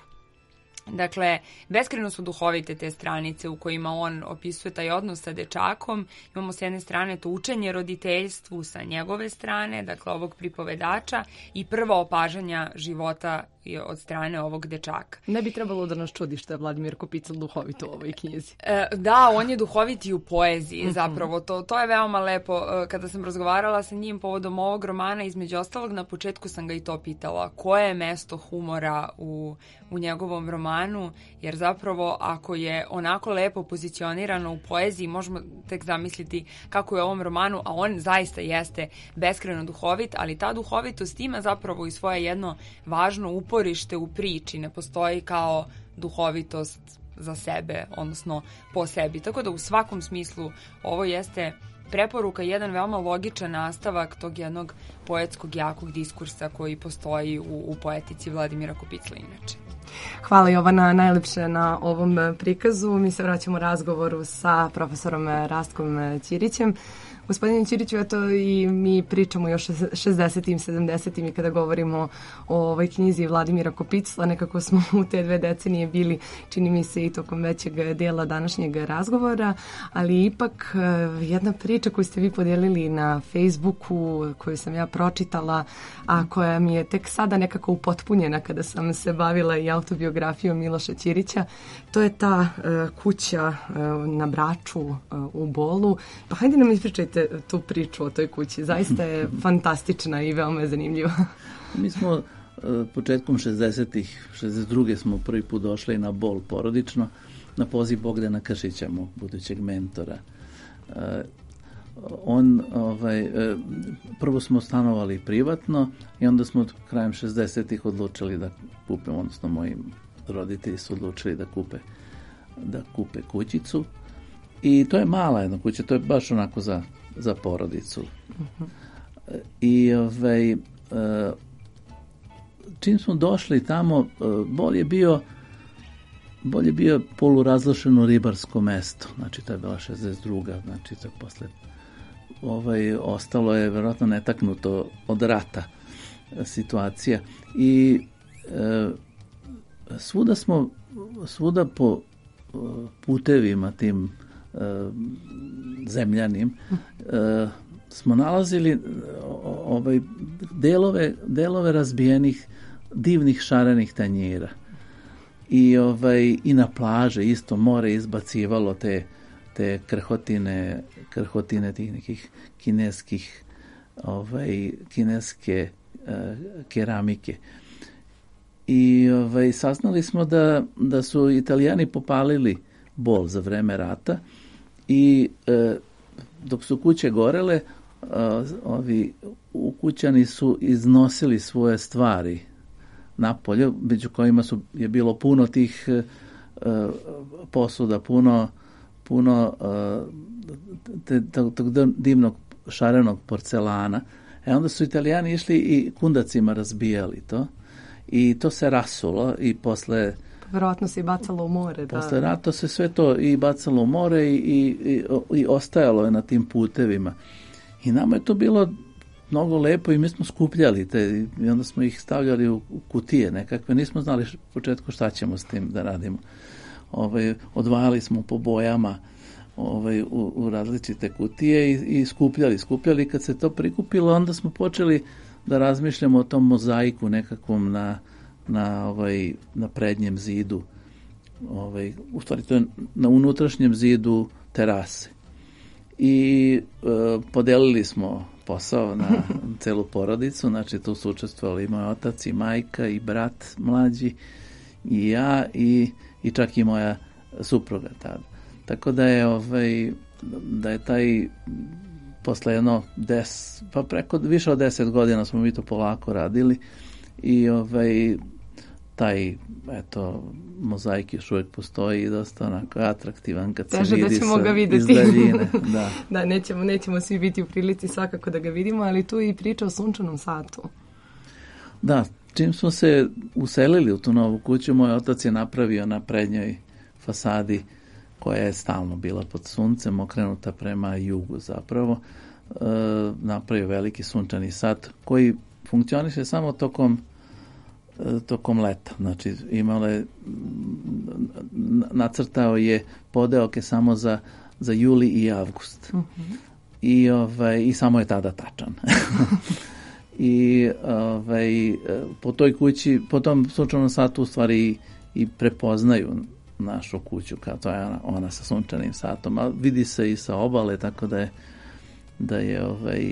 Dakle, beskreno su duhovite te stranice u kojima on opisuje taj odnos sa dečakom. Imamo s jedne strane to učenje roditeljstvu sa njegove strane, dakle ovog pripovedača, i prva opažanja života od strane ovog dečaka. Ne bi trebalo da nas čudi što je Vladimir Kopicl duhovit u ovoj knjizi. E, da, on je duhovit i u poeziji, mm-hmm. zapravo. To, to je veoma lepo. Kada sam razgovarala sa njim povodom ovog romana, između ostalog, na početku sam ga i to pitala. Koje je mesto humora u, u njegovom romanu? Jer zapravo, ako je onako lepo pozicionirano u poeziji, možemo tek zamisliti kako je u ovom romanu, a on zaista jeste beskreno duhovit, ali ta duhovitost ima zapravo i svoje jedno važno uporište u priči, ne postoji kao duhovitost za sebe, odnosno po sebi. Tako da u svakom smislu ovo jeste preporuka, jedan veoma logičan nastavak tog jednog poetskog jakog diskursa koji postoji u, u poetici Vladimira Kopicla inače. Hvala Jovana najlepše na ovom prikazu. Mi se vraćamo razgovoru sa profesorom Rastkom Ćirićem. Gospodine Ćiriću, eto i mi pričamo još šezdesetim, sedamdesetim i kada govorimo o ovoj knjizi Vladimira Kopicla, nekako smo u te dve decenije bili, čini mi se, i tokom većeg dela današnjeg razgovora, ali ipak jedna priča koju ste vi podijelili na Facebooku, koju sam ja pročitala, a koja mi je tek sada nekako upotpunjena kada sam se bavila i autobiografijom Miloša Ćirića, to je ta uh, kuća uh, na Braču uh, u Bolu. Pa hajde nam ispričajte tu priču o toj kući. Zaista je fantastična i veoma je zanimljiva. Mi smo uh, početkom šezdesetih, šezdeset druge smo prvi put došli na Bol porodično na poziv Bogdana Kršića, mog budućeg mentora. Uh, on, ovaj, uh, prvo smo stanovali privatno i onda smo krajem šezdesetih odlučili da kupimo, odnosno moji roditelji su odlučili da kupe, da kupe kućicu. I to je mala jedna kuća, to je baš onako za, za porodicu. Uh-huh. I ovaj, uh, čim smo došli tamo, uh, Bol je bio Bol je bio polurazlošeno ribarsko mesto. Znači, to je bila šezdeset druga. Znači, to je posle ovaj, ostalo je verovatno netaknuto od rata situacija. I uh, svuda smo, svuda po uh, putevima tim zemljanim, uh, smo nalazili ovaj, delove, delove razbijenih divnih šarenih tanjira. I, ovaj, i na plaže isto more izbacivalo te, te krhotine, krhotine tih nekih kineskih, ovaj, kineske uh, keramike. I ovaj, saznali smo da, da su Italijani popalili Bol za vreme rata i e, dok su kuće gorele, e, ovi ukućani su iznosili svoje stvari napolje, među kojima su, je bilo puno tih e, posuda, puno, puno e, tog divnog šarenog porcelana. E onda su Italijani išli i kundacima razbijali to i to se rasulo i posle verovatno se i bacalo u more. Da. Posle rata se sve to i bacalo u more i, i, i ostajalo je na tim putevima. I nama je to bilo mnogo lepo i mi smo skupljali te i onda smo ih stavljali u, u kutije nekakve. Nismo znali u početku šta ćemo s tim da radimo. Ovaj, odvajali smo po bojama ovaj, u, u različite kutije i, i skupljali. Skupljali kad se to prikupilo, onda smo počeli da razmišljamo o tom mozaiku nekakvom na, na, ovaj, na prednjem zidu. Ovaj, u stvari to je na unutrašnjem zidu terase. I e, podelili smo posao na celu porodicu, znači tu su učestvovali i moj otac i majka i brat mlađi i ja i, i čak i moja supruga tada. Tako da je ovaj, da je taj posle jedno des, pa preko više od deset godina smo mi to polako radili i ovaj taj eto mozaik još uvijek postoji i dosta onako atraktivan kad se Teže vidi da ćemo sa ga videti. iz daljine. Da. Da, nećemo, nećemo svi biti u prilici svakako da ga vidimo, ali tu je i priča o sunčanom satu. Da, čim smo se uselili u tu novu kuću, moj otac je napravio na prednjoj fasadi, koja je stalno bila pod suncem, okrenuta prema jugu zapravo, e, napravio veliki sunčani sat koji funkcioniše samo tokom tokom leta. Znači, imao je, nacrtao je podeoke samo za, za juli i avgust. Mm-hmm. I, ovaj, i samo je tada tačan. I ovaj, po toj kući, po tom sunčanom satu u stvari i, i prepoznaju našu kuću, kao to je ona, ona sa sunčanim satom, a vidi se i sa obale, tako da je da je ovaj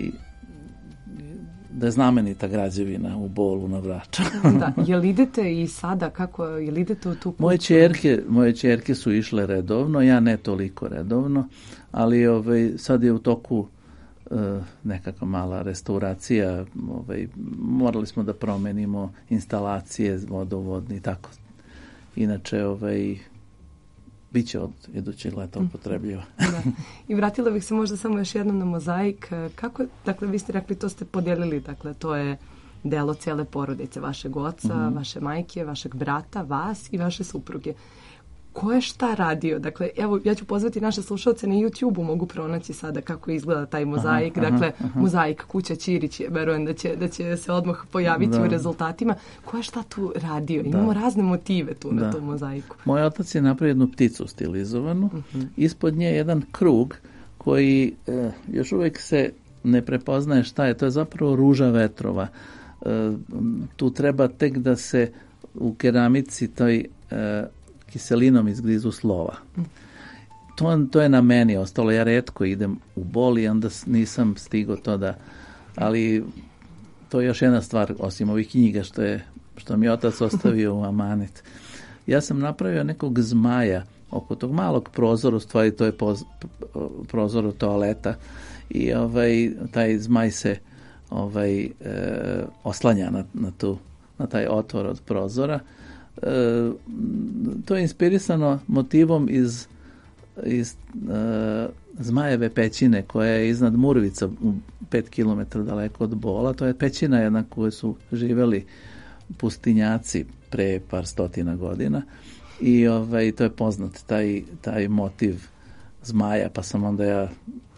da je znamenita građevina u Bolu na Vrača. Da, jel idete i sada, kako, jel idete u tu kuću? Moje ćerke, moje ćerke su išle redovno, ja ne toliko redovno, ali ovaj, sad je u toku uh, nekakva mala restauracija, ovaj, morali smo da promenimo instalacije vodovodni i tako. Inače, ovaj, bit će od idućeg leta upotrebljiva. Da. I vratila bih se možda samo još jednom na mozaik. Kako, dakle, vi ste rekli, to ste podijelili, dakle, to je delo cijele porodice, vašeg oca, mm-hmm. vaše majke, vašeg brata, vas i vaše supruge. Ko je šta radio? Dakle, evo, ja ću pozvati naše slušalce na YouTube-u, mogu pronaći sada kako izgleda taj mozaik. Aha, dakle, aha, aha. mozaik Kuća Ćirić, verujem da će, da će se odmah pojaviti da. u rezultatima. Ko je šta tu radio? Da. Imamo razne motive tu da. na tom mozaiku. Moj otac je napravio jednu pticu stilizovanu. Uh-huh. Ispod nje je jedan krug koji eh, još uvijek se ne prepoznaje šta je. To je zapravo ruža vetrova. Eh, tu treba tek da se u keramici toj eh, kiselinom izgrizu slova. To, to je na meni ostalo. Ja retko idem u Bol i onda nisam stigao to da... Ali to je još jedna stvar, osim ovih knjiga što, je, što mi je otac ostavio u amanet. Ja sam napravio nekog zmaja oko tog malog prozora, u stvari to je poz, prozor od toaleta i ovaj, taj zmaj se ovaj, e, oslanja na, na, tu, na taj otvor od prozora. E, to je inspirisano motivom iz, iz e, Zmajeve pećine koja je iznad Murvica u pet kilometara daleko od Bola. To je pećina jedna koju su živeli pustinjaci pre par stotina godina i ovaj, to je poznat taj, taj motiv zmaja, pa sam onda ja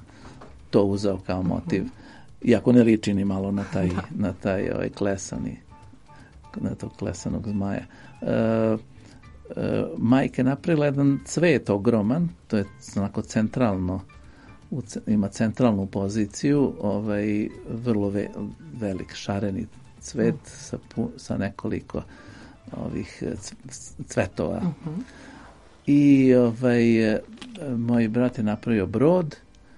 to uzeo kao motiv, iako ne liči ni malo na taj, na taj ovaj, klesani na tog klesanog zmaja. E, e, majka je napravila jedan cvet ogroman, to je onako centralno, u, ima centralnu poziciju, ovaj, vrlo ve, velik šareni cvet mm. sa, sa nekoliko ovih cvetova. Uh-huh. I ovaj, moj brat je napravio brod,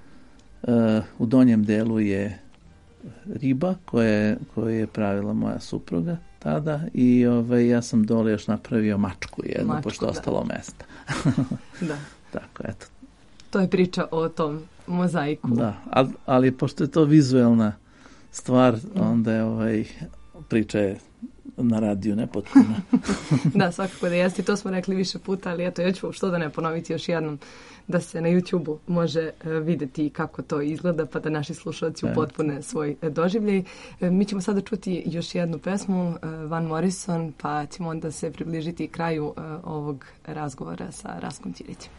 e, u donjem delu je riba koje, koje je pravila moja supruga tada i ovaj, ja sam dole još napravio mačku jednu, mačku, pošto je ostalo mesta. Da. Tako, eto. To je priča o tom mozaiku. Da, ali, ali pošto je to vizuelna stvar, onda je ovaj, priča je na radiju nepotpuna. Da, svakako da jeste, to smo rekli više puta, ali eto, ja ću što da ne ponoviti još jednom, da se na YouTube-u može videti kako to izgleda, pa da naši slušalci upotpune svoj doživljaj. Mi ćemo sada čuti još jednu pesmu, Van Morrison, pa ćemo onda se približiti kraju ovog razgovora sa Raskom Ćirićem.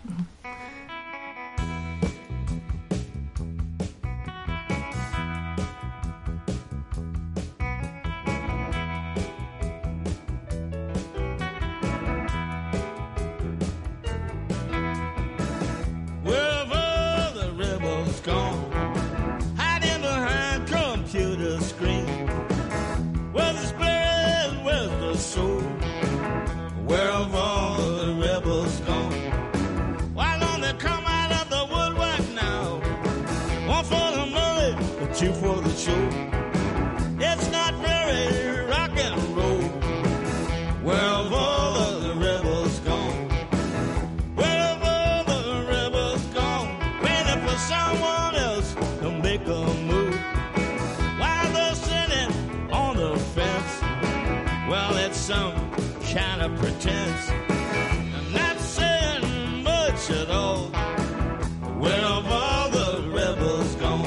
two for the show. It's not very rock and roll. Where have all of the rebels gone? Where have all the rebels gone? Waiting for someone else to make a move. While they're sitting on the fence, well, it's some kind of pretense. I'm not saying much at all. Where have all the rebels gone?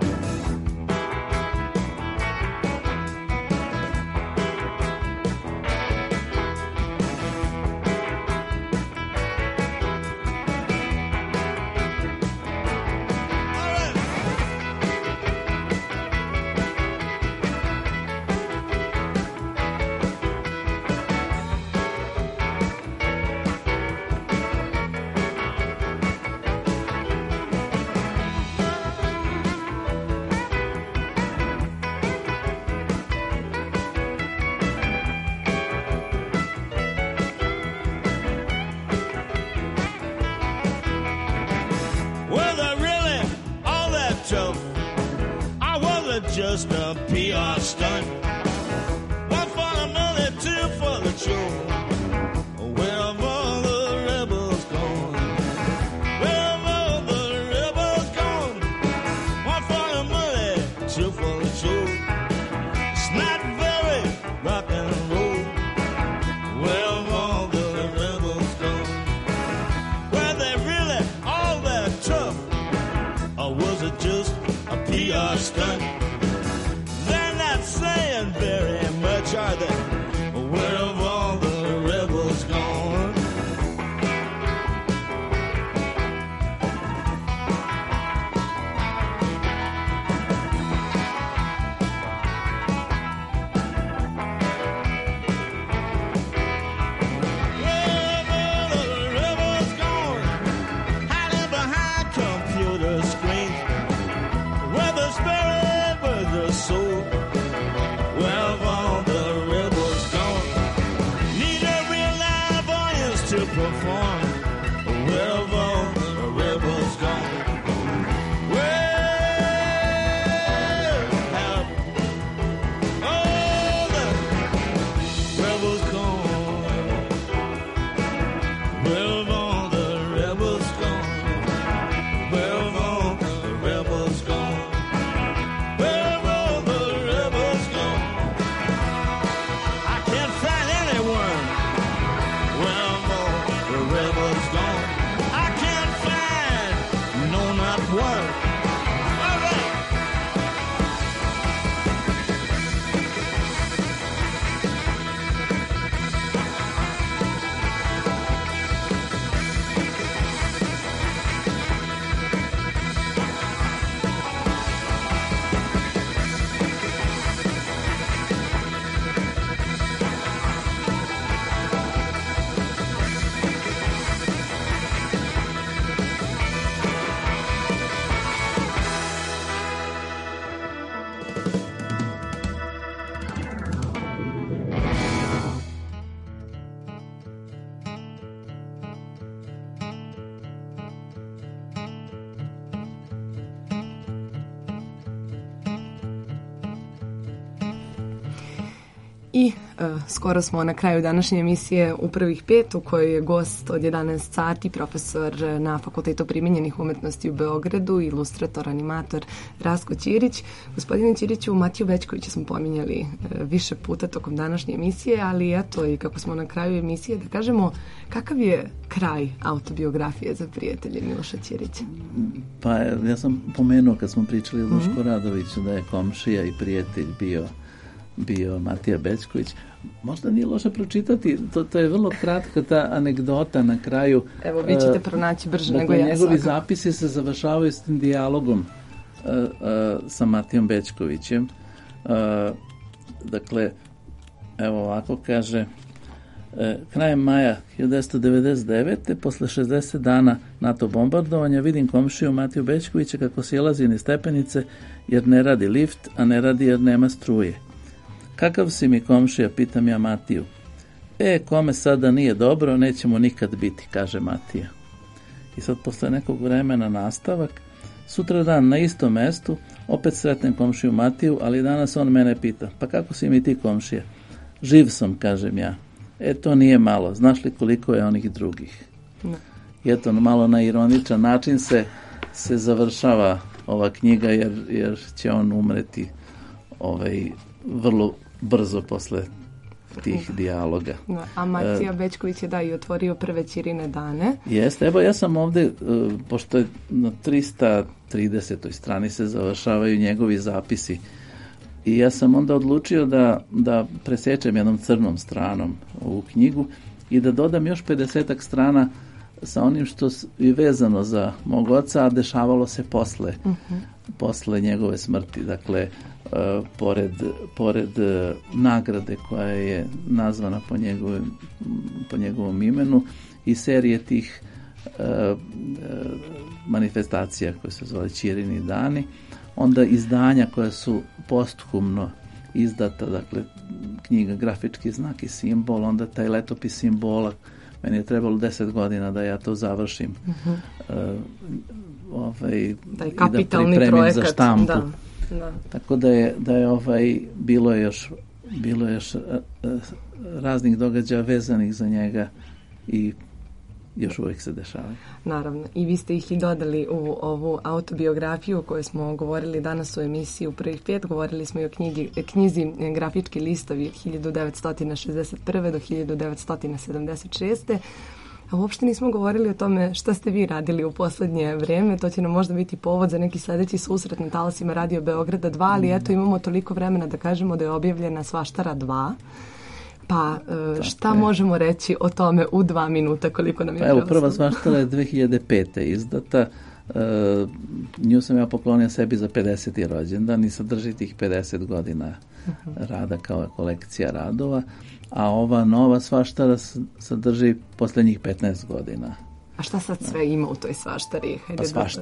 Just a P R stunt. One for the money, two for the show. Where have all the rebels gone? Where have all the rebels gone? One for the money, two for the show. It's not very rock and roll. Where have all the rebels gone? Were they really all that tough? Or was it just a P R stunt? Saying very much, are they? Where have all the rebels gone? Where have all the rebels gone? Hiding behind computer screens. Where the spirit, where the soul. Where have all the rebels gone? Need a real live audience to perform. Where have all the rebels gone? Where have all the rebels gone? Where have all the rebels gone? Where have all the rebels gone? Where have all the rebels gone? Rebels gone. I can't find, no, not one. All right. I e, skoro smo na kraju današnje emisije u prvih pet, u kojoj je gost od jedanaest sati, profesor na Fakultetu primenjenih umetnosti u Beogradu, ilustrator, animator Rastko Ćirić. Gospodine Ćiriću, Matiju Bećkovića smo pominjali e, više puta tokom današnje emisije, ali eto i kako smo na kraju emisije, da kažemo kakav je kraj autobiografije za prijatelje Miloša Ćirića? Pa ja sam pomenuo kad smo pričali o Duško mm-hmm. Radoviću da je komšija i prijatelj bio bio Matija Bećković. Možda nije loše pročitati, to, to je vrlo kratka ta anegdota na kraju. Evo, vi ćete pronaći brže dakle, nego ja. Njegovi svakako. Zapisi se završavaju s tim dijalogom uh, uh, sa Matijom Bećkovićem. Uh, dakle, evo ovako kaže, uh, krajem maja hiljadu devetsto devedeset devete posle šezdeset dana NATO bombardovanja, vidim komšiju Matiju Bećkovića kako silazi niz stepenice jer ne radi lift, a ne radi jer nema struje. Kakav si mi komšija, pitam ja Matiju. E, kome sada nije dobro, nećemo nikad biti, kaže Matija. I sad posle nekog vremena nastavak, Sutra dan na istom mestu opet sretnem komšiju Matiju, ali danas on mene pita, pa kako si mi ti komšija? Živ sam, kažem ja. E, to nije malo, znaš li koliko je onih drugih? Ne. I eto, malo na ironičan način se, se završava ova knjiga, jer, jer će on umreti ovaj, vrlo brzo posle tih dijaloga. Da, a Matija Bećković je da i otvorio prve Ćirine dane. Jeste, evo ja sam ovde, pošto je na trista tridesetoj strani se završavaju njegovi zapisi, i ja sam onda odlučio da, da presečem jednom crnom stranom ovu knjigu i da dodam još pedesetak strana sa onim što je vezano za mog oca, a dešavalo se posle, uh-huh. posle njegove smrti. Dakle, uh, pored, pored uh, nagrade koja je nazvana po, njegove, po njegovom imenu i serije tih uh, uh, manifestacija koje se zove Ćirini dani, onda izdanja koja su posthumno izdata, dakle knjiga Grafički znak i simbol, onda taj letopis simbola. Meni je trebalo deset godina da ja to završim. Uh-huh. uh, ovaj, i da pripremim projekat, za štampu. Da, da. Tako da je, da je ovaj, bilo je još, bilo je još uh, uh, raznih događaja vezanih za njega i još uvijek se dešavaju. Naravno. I vi ste ih i dodali u ovu autobiografiju o kojoj smo govorili danas u emisiji u prvih pet. Govorili smo i o knjigi, knjizi Grafički listovi od hiljadu devetsto šezdeset prve do hiljadu devetsto sedamdeset šeste. A uopšte nismo govorili o tome šta ste vi radili u poslednje vreme. To će nam možda biti povod za neki sledeći susret na talasima Radio Beograda dva, ali eto imamo toliko vremena da kažemo da je objavljena Svaštara dva. Pa šta Tako možemo je. reći o tome u dva minuta koliko nam je pa evo, prva Svaštara je dve hiljade pete izdata. Uh, nju sam ja poklonio sebi za pedeseti rođendan i sadrži tih pedeset godina uh-huh. rada kao kolekcija radova, a ova nova Svaštara sadrži posljednjih petnaest godina. A šta sad sve ima u toj Svaštari? Hajde pa svašta.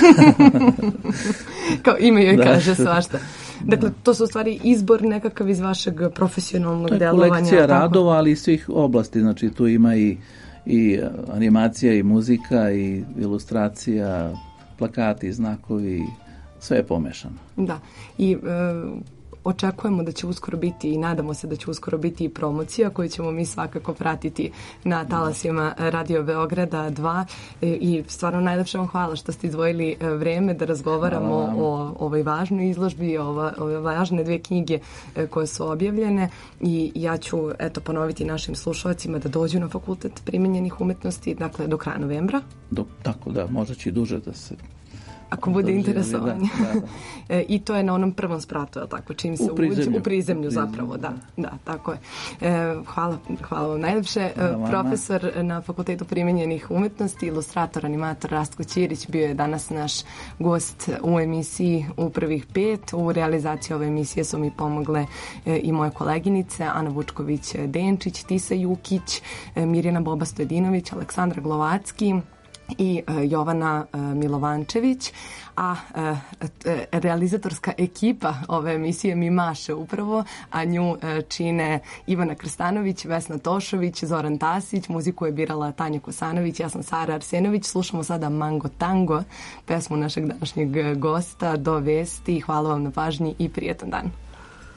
Kao ime joj kaže svašta. Dakle, to su u stvari izbor nekakav iz vašeg profesionalnog delovanja. To je kolekcija radova, ali i svih oblasti. Znači, tu ima i, i animacija, i muzika, i ilustracija, plakati, znakovi, sve je pomešano. Da. I e, očekujemo da će uskoro biti i nadamo se da će uskoro biti i promocija koju ćemo mi svakako pratiti na talasima Radio Beograda dva i stvarno najlepše vam hvala što ste izdvojili vreme da razgovaramo o ovoj važnoj izložbi, o ove važne dve knjige koje su objavljene i ja ću eto ponoviti našim slušalcima da dođu na Fakultet primenjenih umetnosti, dakle do kraja novembra. Do, tako da, možda će i duže da se ako bude interesovanje. Da, da, da. E, I to je na onom prvom spratu, je li tako? Čim se u prizemlju. Uđe, u prizemlju zapravo, da. Da, tako je. E, hvala, hvala vam najlepše. Hvala Profesor na Fakultetu primenjenih umetnosti, ilustrator, animator Rastko Ćirić bio je danas naš gost u emisiji u prvih pet. U realizaciji ove emisije su mi pomogle e, i moje koleginice Ana Vučković-Denčić, Tisa Jukić, e, Mirjana Boba-Stojedinović, Aleksandra Glovacki i uh, Jovana uh, Milovančević, a uh, t, realizatorska ekipa ove emisije mi maše upravo, a nju uh, čine Ivana Krstanović, Vesna Tošović, Zoran Tasić, muziku je birala Tanja Kosanović, ja sam Sara Arsenović. Slušamo sada Mango Tango, pesmu našeg današnjeg gosta. Do vesti, hvala vam na pažnji i prijetan dan.